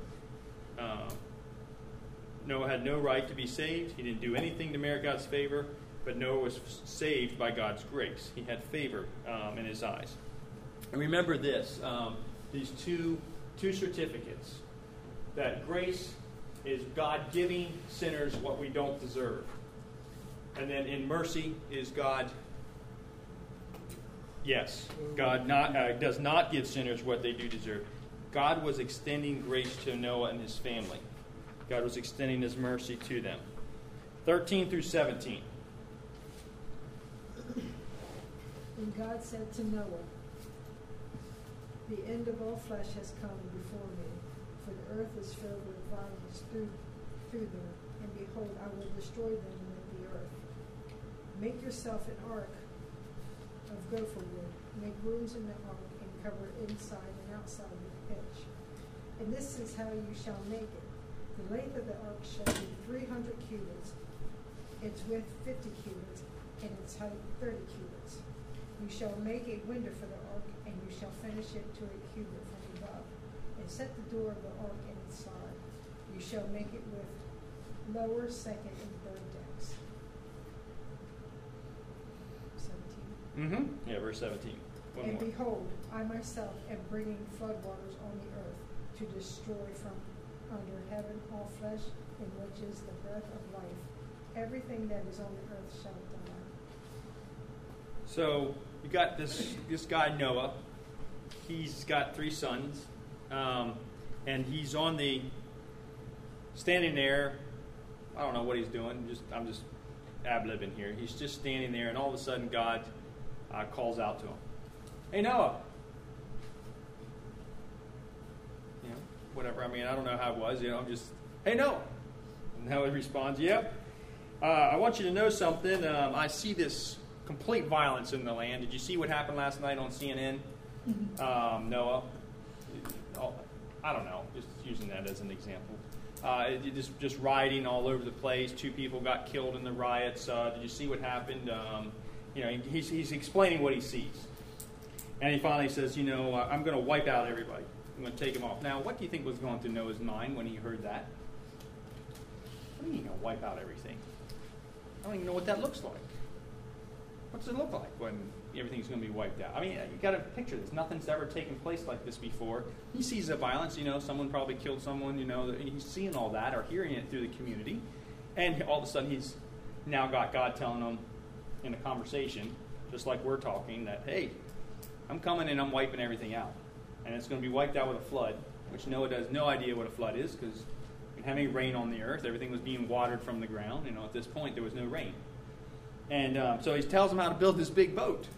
Noah had no right to be saved. He didn't do anything to merit God's favor, but Noah was saved by God's grace. He had favor in his eyes. And remember this, these two certificates, that grace is God giving sinners what we don't deserve. And then in mercy is God, God does not give sinners what they do deserve. God was extending grace to Noah and his family. God was extending his mercy to them. 13 through 17. And God said to Noah, the end of all flesh has come before me, for the earth is filled with violence through them, and behold, I will destroy them with the earth. Make yourself an ark of gopher wood. Make rooms in the ark and cover it inside and outside with pitch. And this is how you shall make it. The length of the ark shall be 300 cubits, its width 50 cubits, and its height 30 cubits. You shall make a window for the ark, and you shall finish it to a cubit from above, and set the door of the ark in its side. You shall make it with lower, second, and third decks. 17. Yeah, verse 17. One And more. behold, I myself am bringing floodwaters on the earth to destroy from under heaven all flesh, in which is the breath of life. Everything that is on the earth shall die. So you got this guy Noah. He's got 3 sons, and he's standing there. I don't know what he's doing. I'm just ad-libbing here. He's just standing there, and all of a sudden God calls out to him, "Hey Noah." Whatever. I mean, I don't know how it was. I'm just, "Hey Noah." And Noah responds, "Yep. I want you to know something. I see this complete violence in the land. Did you see what happened last night on CNN? Noah, I don't know, just using that as an example. Just rioting all over the place. 2 people got killed in the riots. Did you see what happened?" He's explaining what he sees. And he finally says, "I'm going to wipe out everybody. I'm going to take them off." Now, what do you think was going through Noah's mind when he heard that? What do you mean, wipe out everything? I don't even know what that looks like. What does it look like when everything's going to be wiped out? I mean, you got to picture this. Nothing's ever taken place like this before. He sees the violence. Someone probably killed someone. He's seeing all that or hearing it through the community, and all of a sudden he's now got God telling him in a conversation, just like we're talking, that hey, I'm coming and I'm wiping everything out, and it's going to be wiped out with a flood. Which Noah has no idea what a flood is because we didn't have any rain on the earth. Everything was being watered from the ground. At this point there was no rain. And so he tells them how to build this big boat.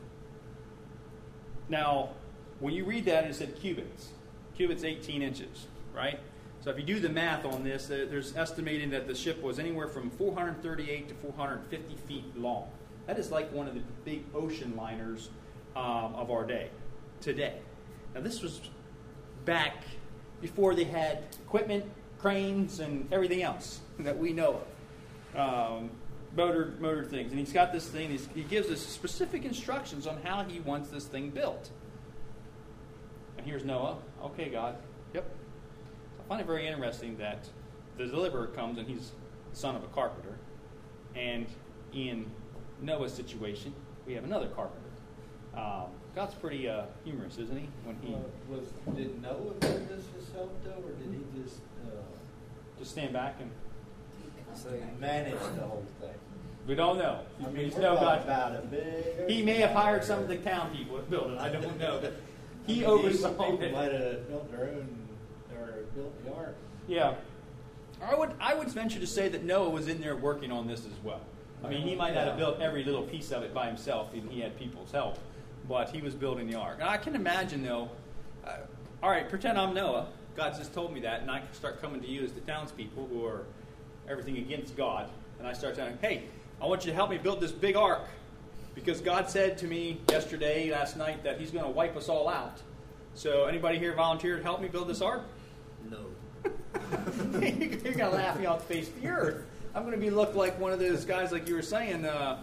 Now, when you read that, it said cubits. Cubits 18 inches, right? So if you do the math on this, there's estimating that the ship was anywhere from 438 to 450 feet long. That is like one of the big ocean liners of our day, today. Now, this was back before they had equipment, cranes, and everything else that we know of. Motor things. And he's got this thing. He gives us specific instructions on how he wants this thing built. And here's Noah. "Okay, God. Yep." I find it very interesting that the deliverer comes and he's the son of a carpenter. And in Noah's situation, we have another carpenter. God's pretty humorous, isn't he? When he did Noah build this himself, though, or did he just stand back and manage the whole thing? We don't know. I mean, no God. About a big. He may have hired some of the town people to build it. I don't know. But he oversaw it. Might have built their own or built the ark. Yeah, I would venture to say that Noah was in there working on this as well. I mean, he might not have built every little piece of it by himself, and he had people's help, but he was building the ark. And I can imagine, though. All right, pretend I'm Noah. God just told me that, and I can start coming to you as the townspeople who are everything against God, and I start saying, "Hey, I want you to help me build this big ark, because God said to me last night, that He's going to wipe us all out. So, anybody here volunteer to help me build this ark?" No. You're going to laugh me off the face of the earth. I'm going to look like one of those guys, like you were saying. There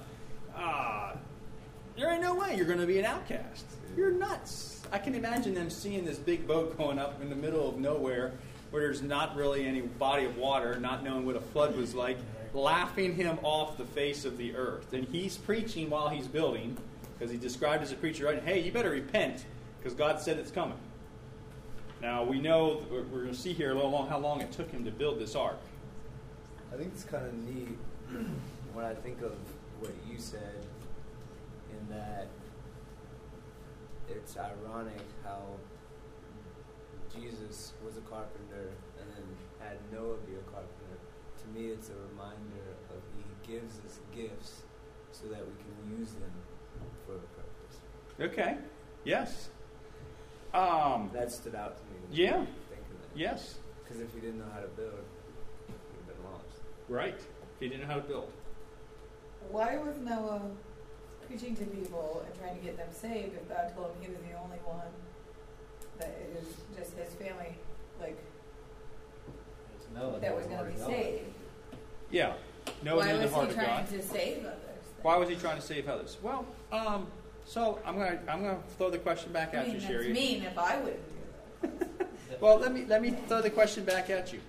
ain't no way you're going to be an outcast. You're nuts. I can imagine them seeing this big boat going up in the middle of nowhere, where there's not really any body of water, not knowing what a flood was like, laughing him off the face of the earth. And he's preaching while he's building, because he described as a preacher, right? Hey, you better repent, because God said it's coming. Now, we know, we're going to see here a little how long it took him to build this ark. I think it's kind of neat when I think of what you said, in that it's ironic how Jesus was a carpenter and then had Noah be a carpenter. To me, it's a reminder of He gives us gifts so that we can use them for a purpose. Okay. Yes. That stood out to me. Yeah. Thinking that. Yes. Because if he didn't know how to build, he would have been lost. Right. He didn't know how to build. Why was Noah preaching to people and trying to get them saved if God told him he was the only one that it was just his family, like, that was going to be saved? Yeah. Noah knew the heart of God. Why was he trying to save others? Why was he trying to save others? Well, so I'm gonna throw the question back at you, Sherry. That's mean if I wouldn't do that. Well, let me throw the question back at you.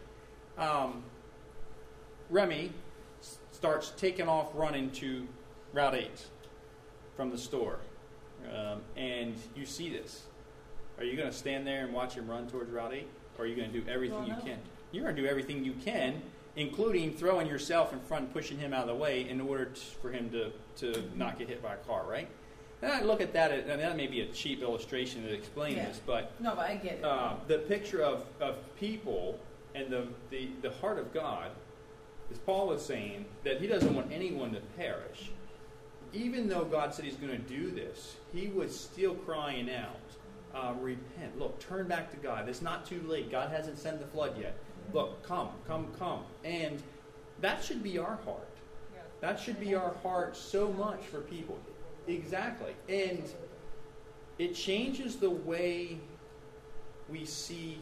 Remy starts taking off running to Route 8 from the store, and you see this. Are you going to stand there and watch him run towards Route 8, or are you going to do everything you can? You're going to do everything you can, including throwing yourself in front and pushing him out of the way in order for him to not get hit by a car, right? And I look at that, and that may be a cheap illustration to explain this, but no, but I get it. The picture of people and the heart of God, as Paul was saying, that he doesn't want anyone to perish. Even though God said he's going to do this, he was still crying out, repent. Look, turn back to God. It's not too late. God hasn't sent the flood yet. Look, come. And that should be our heart. That should be our heart so much for people. Exactly. And it changes the way we see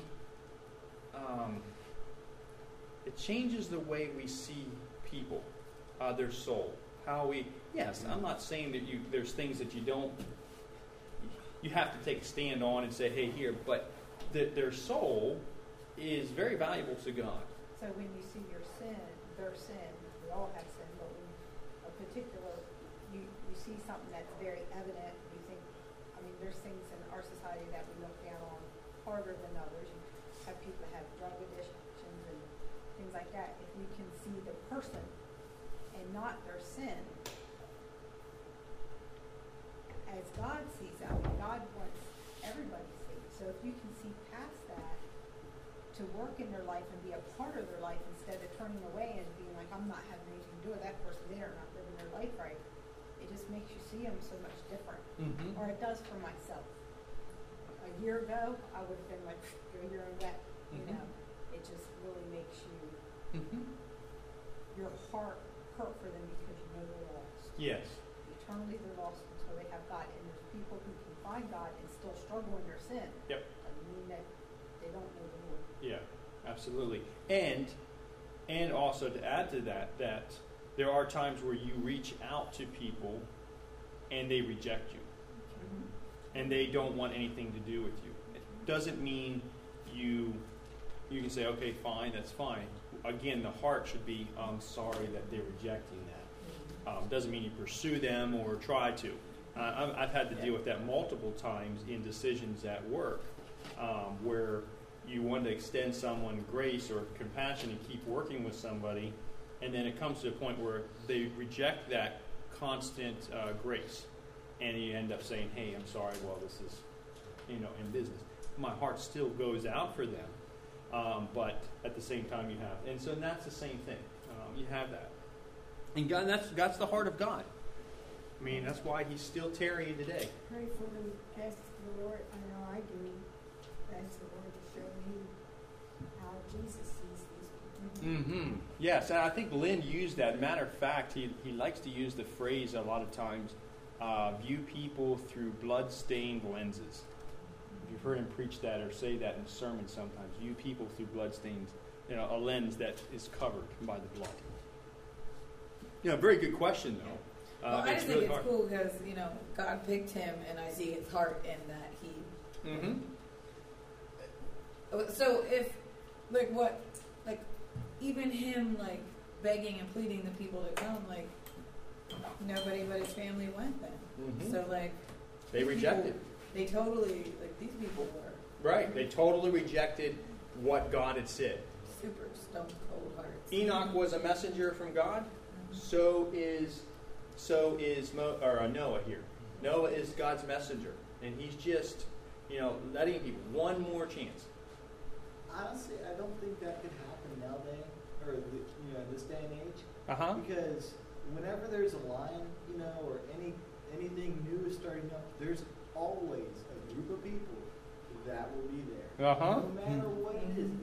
people, their soul. How we, yes, I'm not saying that there's things that you have to take a stand on and say, hey, here, but their soul is very valuable to God. So when you see their sin, we all have sin, but when a particular, you see something that's very evident, you think, I mean, there's things in our society that we look down on harder than others. You have people that have drug addictions and things like that. If you can see the person and not their sin, as God sees that, God wants everybody to see. So if you can see past that, to work in their life and be a part of their life instead of turning away and being like, I'm not having anything to do with that person, they are not living their life right, it just makes you see them so much different. Mm-hmm. Or it does for myself. A year ago, I would have been like, go your own way. You know, it just really makes you, your heart hurt for them because you know they're lost. Yes. Eternally they're lost until they have God. And there's people who can find God and still struggle in their sin. Yep. Doesn't mean that they don't know the Lord. Yeah, absolutely. And also to add to that there are times where you reach out to people and they reject you. And they don't want anything to do with you. It doesn't mean you can say, okay, fine, that's fine. Again, the heart should be, I'm sorry that they're rejecting that. Doesn't mean you pursue them or try to. I've had to deal with that multiple times in decisions at work, where you want to extend someone grace or compassion and keep working with somebody, and then it comes to a point where they reject that constant grace, and you end up saying, "Hey, I'm sorry. Well, this is, in business." My heart still goes out for them, but at the same time, you have, and so that's the same thing. You have that, and God, that's the heart of God. I mean, that's why He's still tarrying today. Pray for me, ask the Lord, I know I do, ask the Lord to show me how Jesus sees these people. Mm-hmm. Yes, and I think Lynn used that. Matter of fact, he likes to use the phrase a lot of times, view people through blood-stained lenses. If you've heard him preach that or say that in sermons sometimes, view people through blood-stained, a lens that is covered by the blood. Very good question, though. Well, I just really think it's cool because, God picked him, and I see his heart in that he... Mm-hmm. So if, even him, begging and pleading the people to come, nobody but his family went then. Mm-hmm. So, they rejected. They totally, these people were... Right, they totally rejected what God had said. Super stone cold hearts. Enoch was a messenger from God. Mm-hmm. So is Noah here. Noah is God's messenger, and he's just, letting people one more chance. Honestly, I don't think that could happen nowadays, or in this day and age. Uh-huh. Because whenever there's a line, or anything new is starting up, there's always a group of people that will be there. Uh-huh. No matter what it is.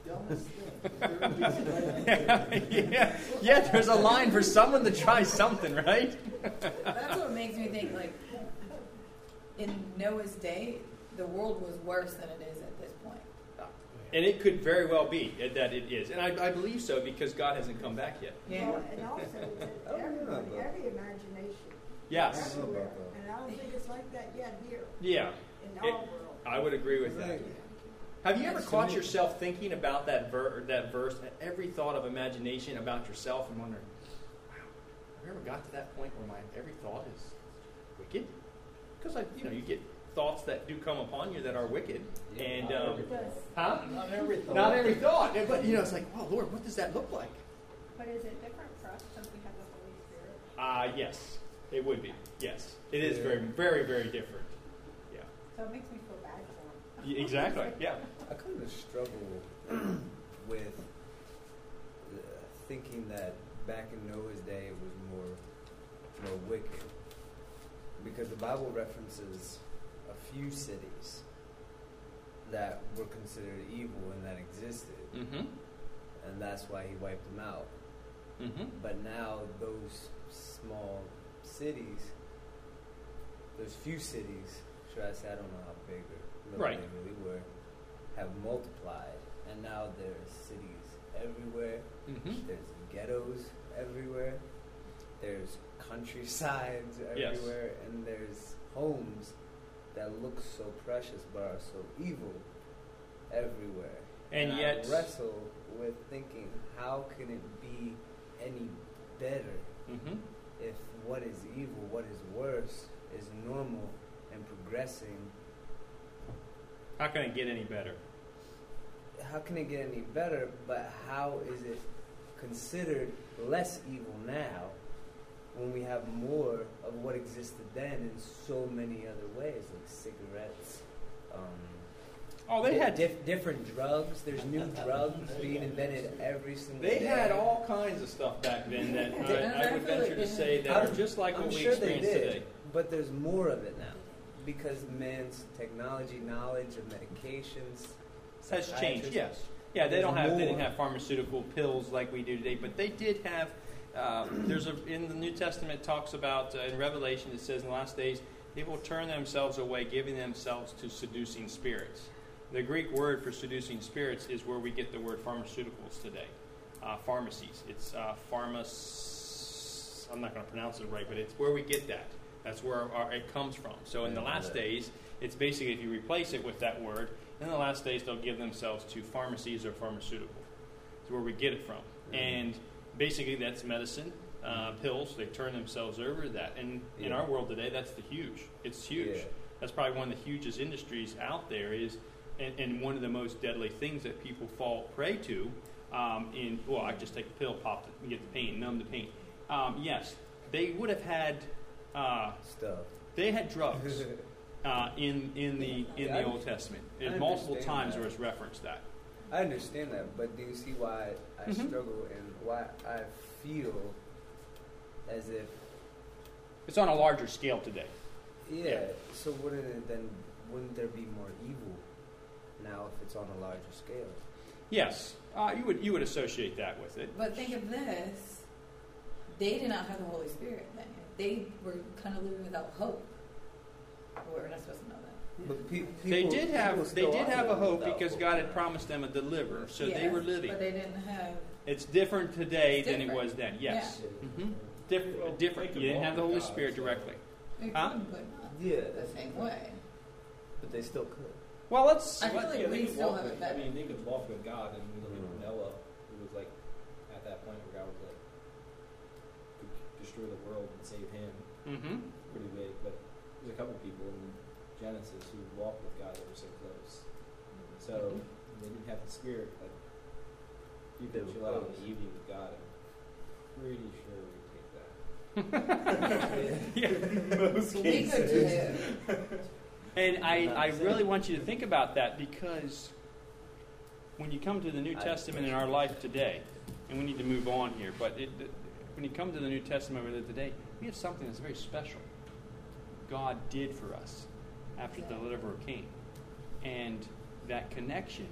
Dumbest thing. Yeah, there's a line for someone to try something, right? That's what makes me think, in Noah's day, the world was worse than it is at this point. And it could very well be that it is. And I believe so because God hasn't come back yet. Yeah. Well, and also, every imagination. Yes. Everywhere. And I don't think it's like that yet here. Yeah. In our world. I would agree with that. Have you ever caught yourself thinking about that verse, every thought of imagination about yourself, and wondering, wow, have I ever got to that point where my every thought is wicked? Because you get thoughts that do come upon you that are wicked, and Not every thought. Not every thought, but it's like, oh Lord, what does that look like? But is it different for us since we have the Holy Spirit? Yes, it would be. Yes, it is very, very, very different. Yeah. So it makes me feel bad for him. Exactly. Yeah. I kind of struggle with thinking that back in Noah's day it was more wicked, because the Bible references a few cities that were considered evil and that existed, and that's why He wiped them out. But now those small cities, those few cities, should I say, I don't know how big or little they really were, have multiplied, and now there's cities everywhere. There's ghettos everywhere. There's countrysides everywhere, and there's homes that look so precious but are so evil everywhere. And yet, I wrestle with thinking, how can it be any better if what is evil, what is worse, is normal and progressing? How can it get any better? How can it get any better, but how is it considered less evil now when we have more of what existed then in so many other ways, like cigarettes? They had different drugs. There's new drugs being invented every single day. They had all kinds of stuff back then that I would venture to say that are just like what we experience today. But there's more of it now, because man's technology, knowledge of medications has changed. Yes, they didn't have pharmaceutical pills like we do today, but they did have. In the New Testament talks about in Revelation it says in the last days they will turn themselves away, giving themselves to seducing spirits. The Greek word for seducing spirits is where we get the word pharmaceuticals today. Pharmacies. It's pharmas. I'm not going to pronounce it right, but it's where we get that. That's where it comes from. So in the last days, it's basically if you replace it with that word, in the last days they'll give themselves to pharmacies or pharmaceuticals. It's where we get it from. And basically that's medicine. pills. They turn themselves over to that. And in our world today, that's It's huge. Yeah. That's probably one of the hugest industries out there is, and one of the most deadly things that people fall prey to. I just take the pill, pop it, and get the pain, numb the pain. Yes, they would have had stuff. They had drugs in the Old Testament. And multiple times there was reference that. I understand that, but do you see why I struggle and why I feel as if it's on a larger scale today? Yeah. So wouldn't there be more evil now if it's on a larger scale? Yes, you would associate that with it. But think of this: they did not have the Holy Spirit then. They were kind of living without hope. We're not supposed to know that. But they did have a hope because God had promised them a deliverer, so they were living. But they didn't have. It's different today than it was then. Yes, different. You didn't have the Holy Spirit directly. They couldn't, but not the same way. But they still could. Well, let's. I feel like we still have it better. I mean, they could walk with God, and we look at Noah, who was like at that point where God was like could destroy the world and save him. Pretty big, but there's a couple people in Genesis who walked with God that were so close. So they didn't have the Spirit, but you could chill out in the evening with God. I'm pretty sure we take that. Most cases. And I really want you to think about that, because when you come to the New Testament in our life today, and we need to move on here, but when you come to the New Testament we live today, we have something that's very special. God did for us after the deliverer came. And that connection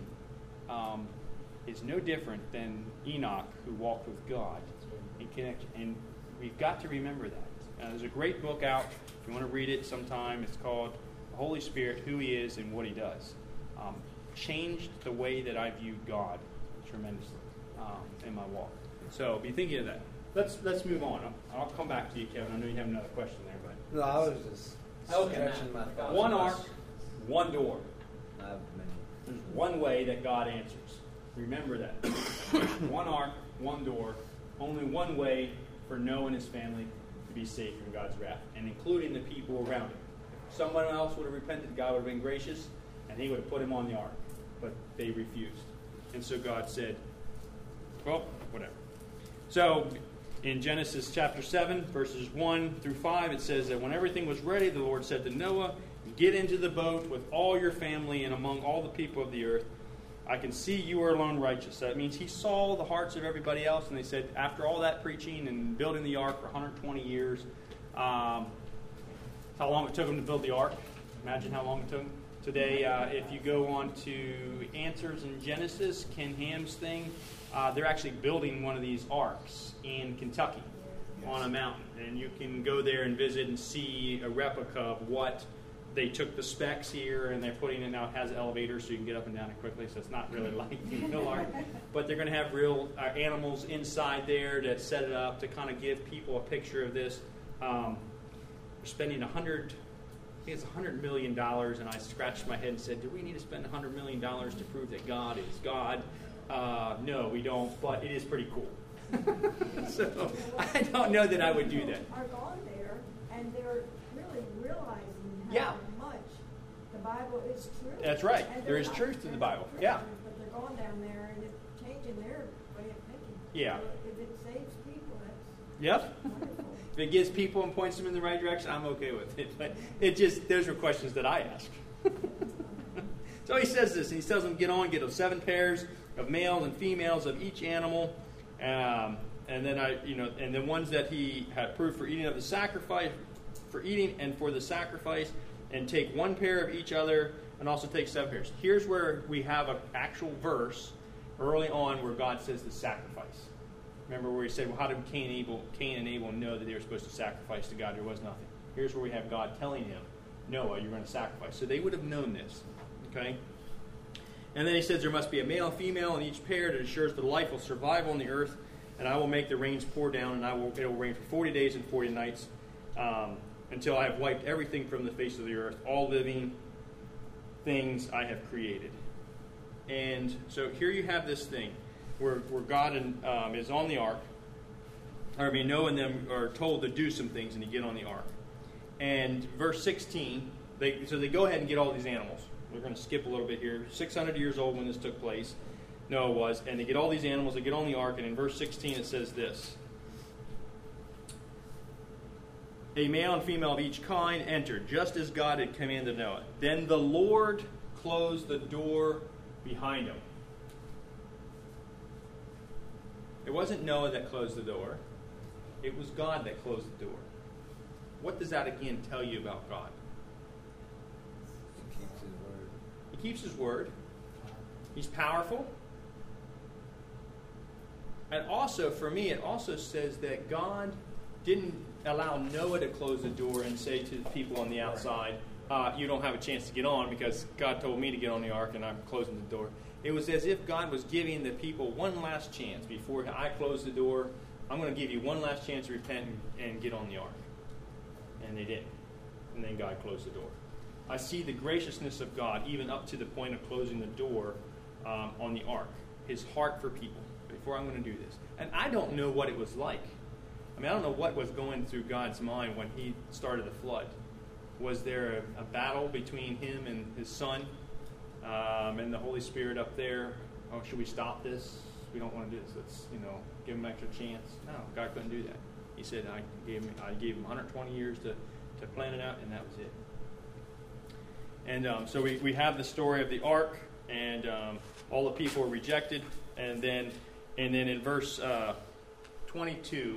is no different than Enoch, who walked with God in connection. And we've got to remember that. There's a great book out. If you want to read it sometime, it's called The Holy Spirit, Who He Is and What He Does. Changed the way that I view God tremendously in my walk. So be thinking of that. Let's move on. I'll come back to you, Kevin. I know you have another question there, but no, I was just stretching my thoughts. One ark, one door. I have many. There's one way that God answers. Remember that. One ark, one door. Only one way for Noah and his family to be saved from God's wrath, and including the people around him. If someone else would have repented, God would have been gracious, and He would have put him on the ark. But they refused. And so God said, well, whatever. So in Genesis chapter 7, verses 1 through 5, it says that when everything was ready, the Lord said to Noah, get into the boat with all your family and among all the people of the earth. I can see you are alone righteous. That means He saw the hearts of everybody else, and they said, after all that preaching and building the ark for 120 years, how long it took them to build the ark. Imagine how long it took them. Today, if you go on to Answers in Genesis, Ken Ham's thing, they're actually building one of these arks in Kentucky on a mountain. And you can go there and visit and see a replica of what they took the specs here, and they're putting it now. It has elevators so you can get up and down it quickly, so it's not really like the real ark. But they're going to have real animals inside there to set it up to kind of give people a picture of this. They're spending $100 million, and I scratched my head and said, do we need to spend $100 million to prove that God is God? No, we don't, but it is pretty cool. So I don't know that I would do that. Are gone there, and they're really realizing how much the Bible is true. That's right. There is truth to the Bible. Yeah. But they're going down there, and it's changing their way of thinking. Yeah. So if it saves people, that's Yep. wonderful. If it gives people and points them in the right direction, I'm okay with it. But those are questions that I ask. So he says this, and he tells them, get them 7 pairs of males and females of each animal, and then and the ones that he had approved for eating of the sacrifice, for eating and for the sacrifice, and take 1 pair of each other, and also take 7 pairs. Here's where we have an actual verse early on where God says the sacrifice. Remember where he said, well, how did Cain and Abel know that they were supposed to sacrifice to God? There was nothing. Here's where we have God telling him, Noah, you're going to sacrifice. So they would have known this. Okay? And then he says there must be a male and female in each pair that ensures the life will survive on the earth, and I will make the rains pour down, and it will rain for 40 days and 40 nights until I have wiped everything from the face of the earth, all living things I have created. And so here you have this thing where God is on the ark, Noah and them are told to do some things and to get on the ark. And verse 16, they go ahead and get all these animals. We're going to skip a little bit here. 600 years old when this took place, Noah was. And they get all these animals, they get on the ark, and in verse 16 it says this. A male and female of each kind entered, just as God had commanded Noah. Then the Lord closed the door behind them. It wasn't Noah that closed the door. It was God that closed the door. What does that again tell you about God? He keeps his word. He keeps his word. He's powerful. And also, for me, it also says that God didn't allow Noah to close the door and say to the people on the outside, you don't have a chance to get on because God told me to get on the ark and I'm closing the door. It was as if God was giving the people one last chance. Before I close the door, I'm going to give you one last chance to repent and get on the ark. And they did. And then God closed the door. I see the graciousness of God even up to the point of closing the door on the ark. His heart for people. Before I'm going to do this. And I don't know what it was like. I mean, I don't know what was going through God's mind when he started the flood. Was there a battle between him and his son and the Holy Spirit up there? Oh, should we stop this? We don't want to do this. Let's, give him an extra chance. No, God couldn't do that. He said, I gave him 120 years to plan it out, and that was it. And so we have the story of the ark, and all the people were rejected. And then in verse 22,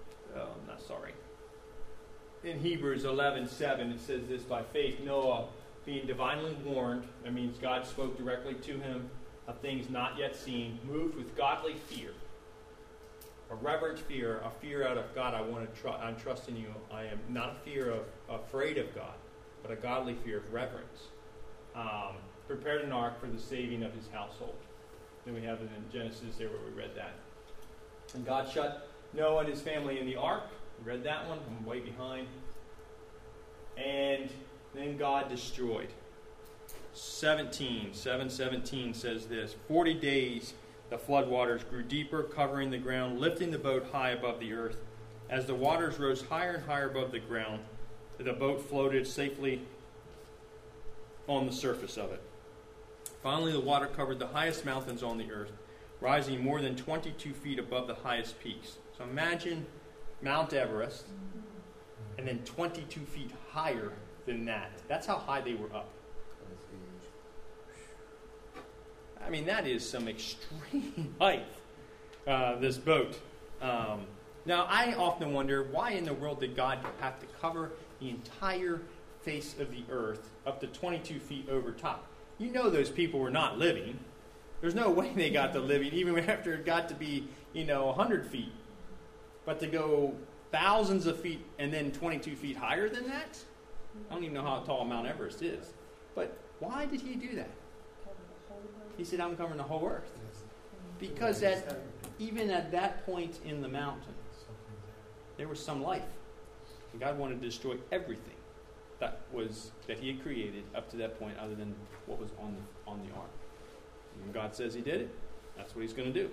in Hebrews 11:7, it says this: by faith Noah, being divinely warned, that means God spoke directly to him of things not yet seen, moved with godly fear, a reverent fear, a fear out of God. I'm trusting you. I am not a fear of afraid of God, but a godly fear of reverence. Prepared an ark for the saving of his household. Then we have it in Genesis there where we read that. And God shut Noah and his family in the ark. We read that one. I'm way behind. And then God destroyed. 7:17 says this: 40 days the floodwaters grew deeper, covering the ground, lifting the boat high above the earth. As the waters rose higher and higher above the ground, the boat floated safely on the surface of it. Finally, the water covered the highest mountains on the earth, rising more than 22 feet above the highest peaks. So imagine Mount Everest, and then 22 feet higher than that. That's how high they were up. That's huge. I mean, that is some extreme height, this boat. Now, I often wonder, why in the world did God have to cover the entire face of the earth up to 22 feet over top? You know those people were not living. There's no way they got to living, even after it got to be, 100 feet. But to go thousands of feet and then 22 feet higher than that? I don't even know how tall Mount Everest is. But why did he do that? He said, I'm covering the whole earth. Because even at that point in the mountain, there was some life. And God wanted to destroy everything that he had created up to that point other than what was on the ark. And when God says he did it, that's what he's going to do.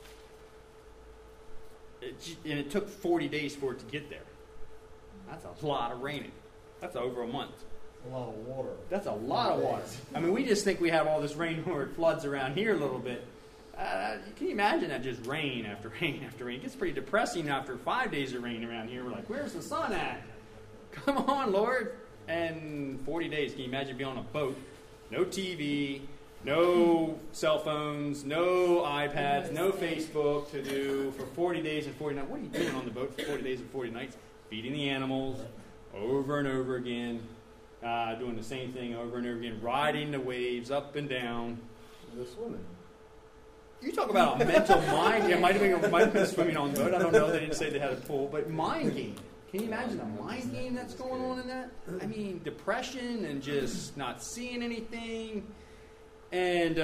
And it took 40 days for it to get there. That's a lot of raining. That's over a month. A lot of water. That's a lot of water. I mean, we just think we have all this rain where it floods around here a little bit. Can you imagine that just rain after rain after rain? It gets pretty depressing after 5 days of rain around here. We're like, where's the sun at? Come on, Lord. And 40 days, can you imagine being on a boat? No TV, no cell phones, no iPads, no Facebook to do for 40 days and 40 nights. What are you doing on the boat for 40 days and 40 nights? Feeding the animals over and over again, doing the same thing over and over again, riding the waves up and down. The swimming. You talk about a mental mind. Yeah, might have been swimming on the boat. I don't know. They didn't say they had a pool, but mind game. Can you imagine the mind game that's going on in that? I mean, depression and just not seeing anything. And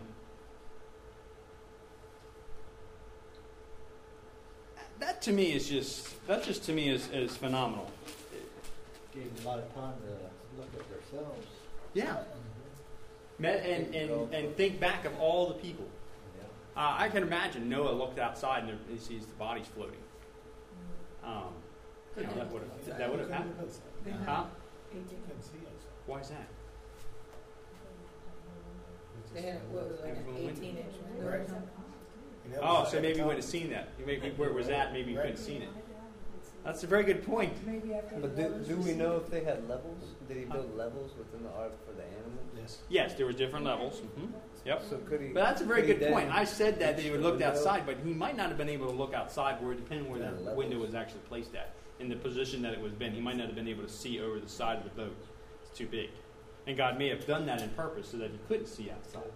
that to me is just phenomenal. Gave them a lot of time to look at themselves. Yeah. And think back of all the people. I can imagine Noah looked outside and he sees the bodies floating. that would have happened. Huh? Why is that? They had, what was it, like an 18-inch window or something? Oh, so maybe we would have seen that. Maybe where it was at, maybe you couldn't have seen it. That's a very good point. Maybe after But do we know if they had levels? Did he build levels within the ark for the animals? Yes, there were different levels. Yep. So could he? But that's a very could he good then point. I said that he would look window? outside, but he might not have been able to look outside where, depending where that window was actually placed at, in the position that it was been. He might not have been able to see over the side of the boat. It's too big. And God may have done that on purpose so that he couldn't see outside.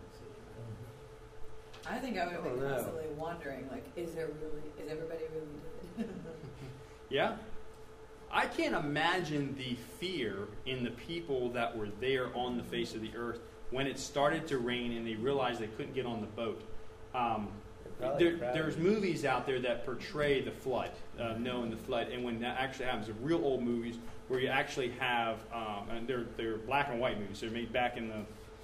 I think I would have been Oh, no. constantly wondering, like, is everybody really dead? Yeah? I can't imagine the fear in the people that were there on the face of the earth when it started to rain and they realized they couldn't get on the boat. There's movies out there that portray the flood, Noah and the flood, and when that actually happens, they're real old movies where you actually have, and they're black and white movies, they're made back in the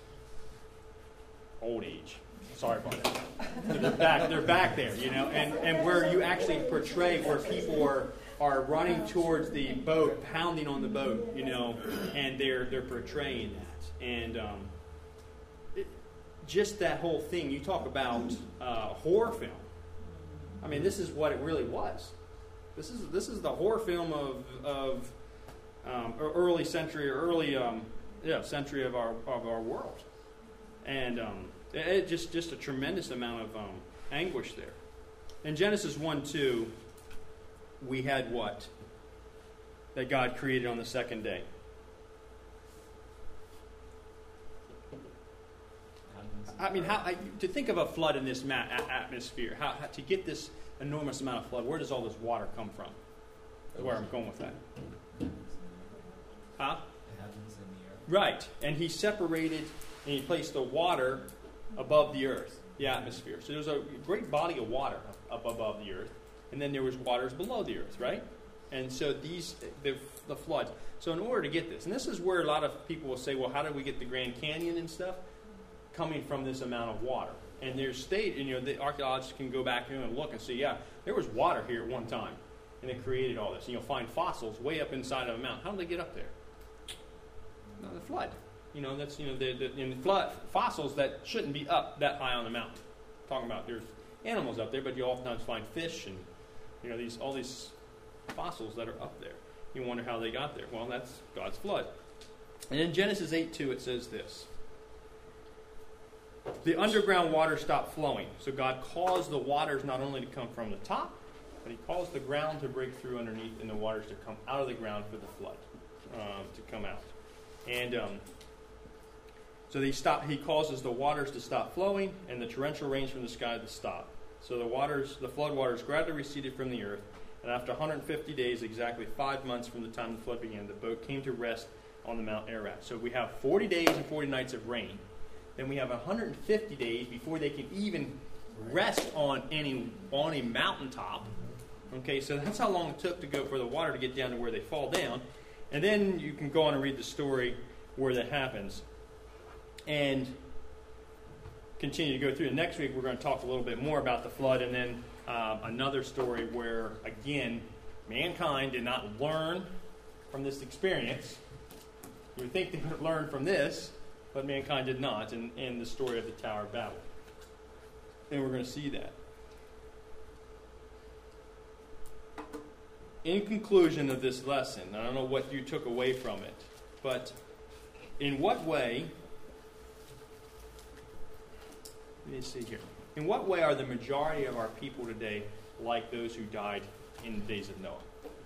old age. Sorry about that. They're back there, you know, and where you actually portray where people are running towards the boat, pounding on the boat, you know, and they're portraying that. And just that whole thing, you talk about horror film. I mean, this is what it really was. This is the horror film of early century century of our world, and it just a tremendous amount of anguish there. In Genesis 1:2, we had what? That God created on the second day. I mean, to think of a flood in this atmosphere, how to get this enormous amount of flood, where does all this water come from? That's where I'm going with that. Huh? It happens in the earth. Right. And he separated and he placed the water above the earth, the atmosphere. So there's a great body of water up above the earth, and then there was waters below the earth, right? And so the floods. So in order to get this, and this is where a lot of people will say, well, how did we get the Grand Canyon and stuff? Coming from this amount of water. And there's the archaeologists can go back and look and see, yeah, there was water here at one time, and it created all this. And you'll find fossils way up inside of a mountain. How did they get up there? No, the flood. You know, that's the flood fossils that shouldn't be up that high on the mountain. Talking about there's animals up there, but you oftentimes find fish and all these fossils that are up there. You wonder how they got there. Well, that's God's flood. And in Genesis 8:2 it says this. The underground water stopped flowing. So God caused the waters not only to come from the top, but he caused the ground to break through underneath and the waters to come out of the ground for the flood to come out. And so he causes the waters to stop flowing and the torrential rains from the sky to stop. So the flood waters gradually receded from the earth. And after 150 days, exactly 5 months from the time the flood began, the boat came to rest on the Mount Ararat. So we have 40 days and 40 nights of rain. Then we have 150 days before they can even rest on a mountaintop. Okay, so that's how long it took to go for the water to get down to where they fall down. And then you can go on and read the story where that happens. And continue to go through. And next week we're going to talk a little bit more about the flood, and then another story where, again, mankind did not learn from this experience. You would think they would have learned from this, but mankind did not, in the story of the Tower of Babel. And we're going to see that. In conclusion of this lesson, I don't know what you took away from it, but in what way, let me see here. In what way are the majority of our people today like those who died in the days of Noah?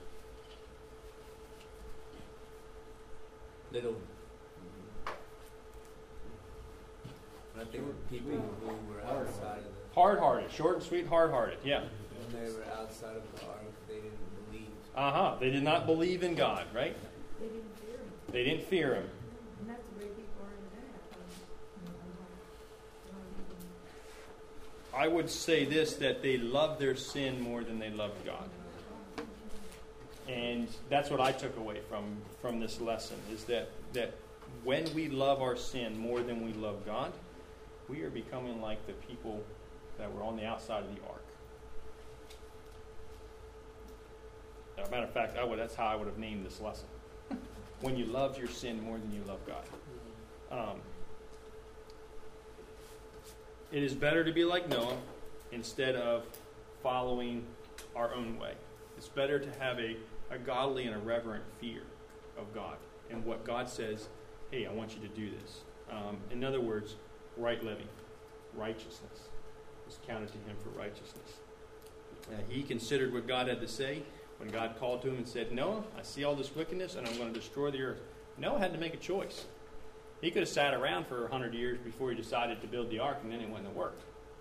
They don't. I think people who were outside of the Hard-hearted, short and sweet, hard-hearted, yeah. when they were outside of the ark, they didn't believe. They did not believe in God, right? They didn't fear him. They didn't fear him. And that's the way people are today. I would say this, that they love their sin more than they love God. And that's what I took away from this lesson, is that when we love our sin more than we love God, we are becoming like the people that were on the outside of the ark. As a matter of fact, that's how I would have named this lesson. When you love your sin more than you love God. It is better to be like Noah instead of following our own way. It's better to have a godly and a reverent fear of God and what God says, hey, I want you to do this. In other words, right living, righteousness was counted to him for righteousness. He considered what God had to say when God called to him and said, Noah, I see all this wickedness and I'm going to destroy the earth. Noah had to make a choice. He could have sat around for 100 years before he decided to build the ark, and then it wouldn't have worked.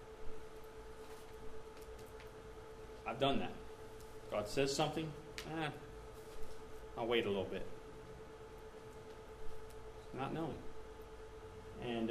I've done that. God says something, I'll wait a little bit. Not knowing. And,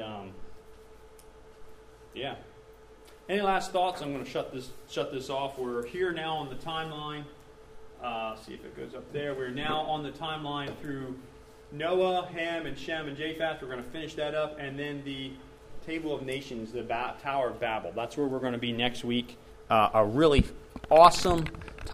yeah. Any last thoughts? I'm going to shut this off. We're here now on the timeline. See if it goes up there. We're now on the timeline through Noah, Ham, and Shem, and Japheth. We're going to finish that up. And then the Table of Nations, the Tower of Babel. That's where we're going to be next week. A really awesome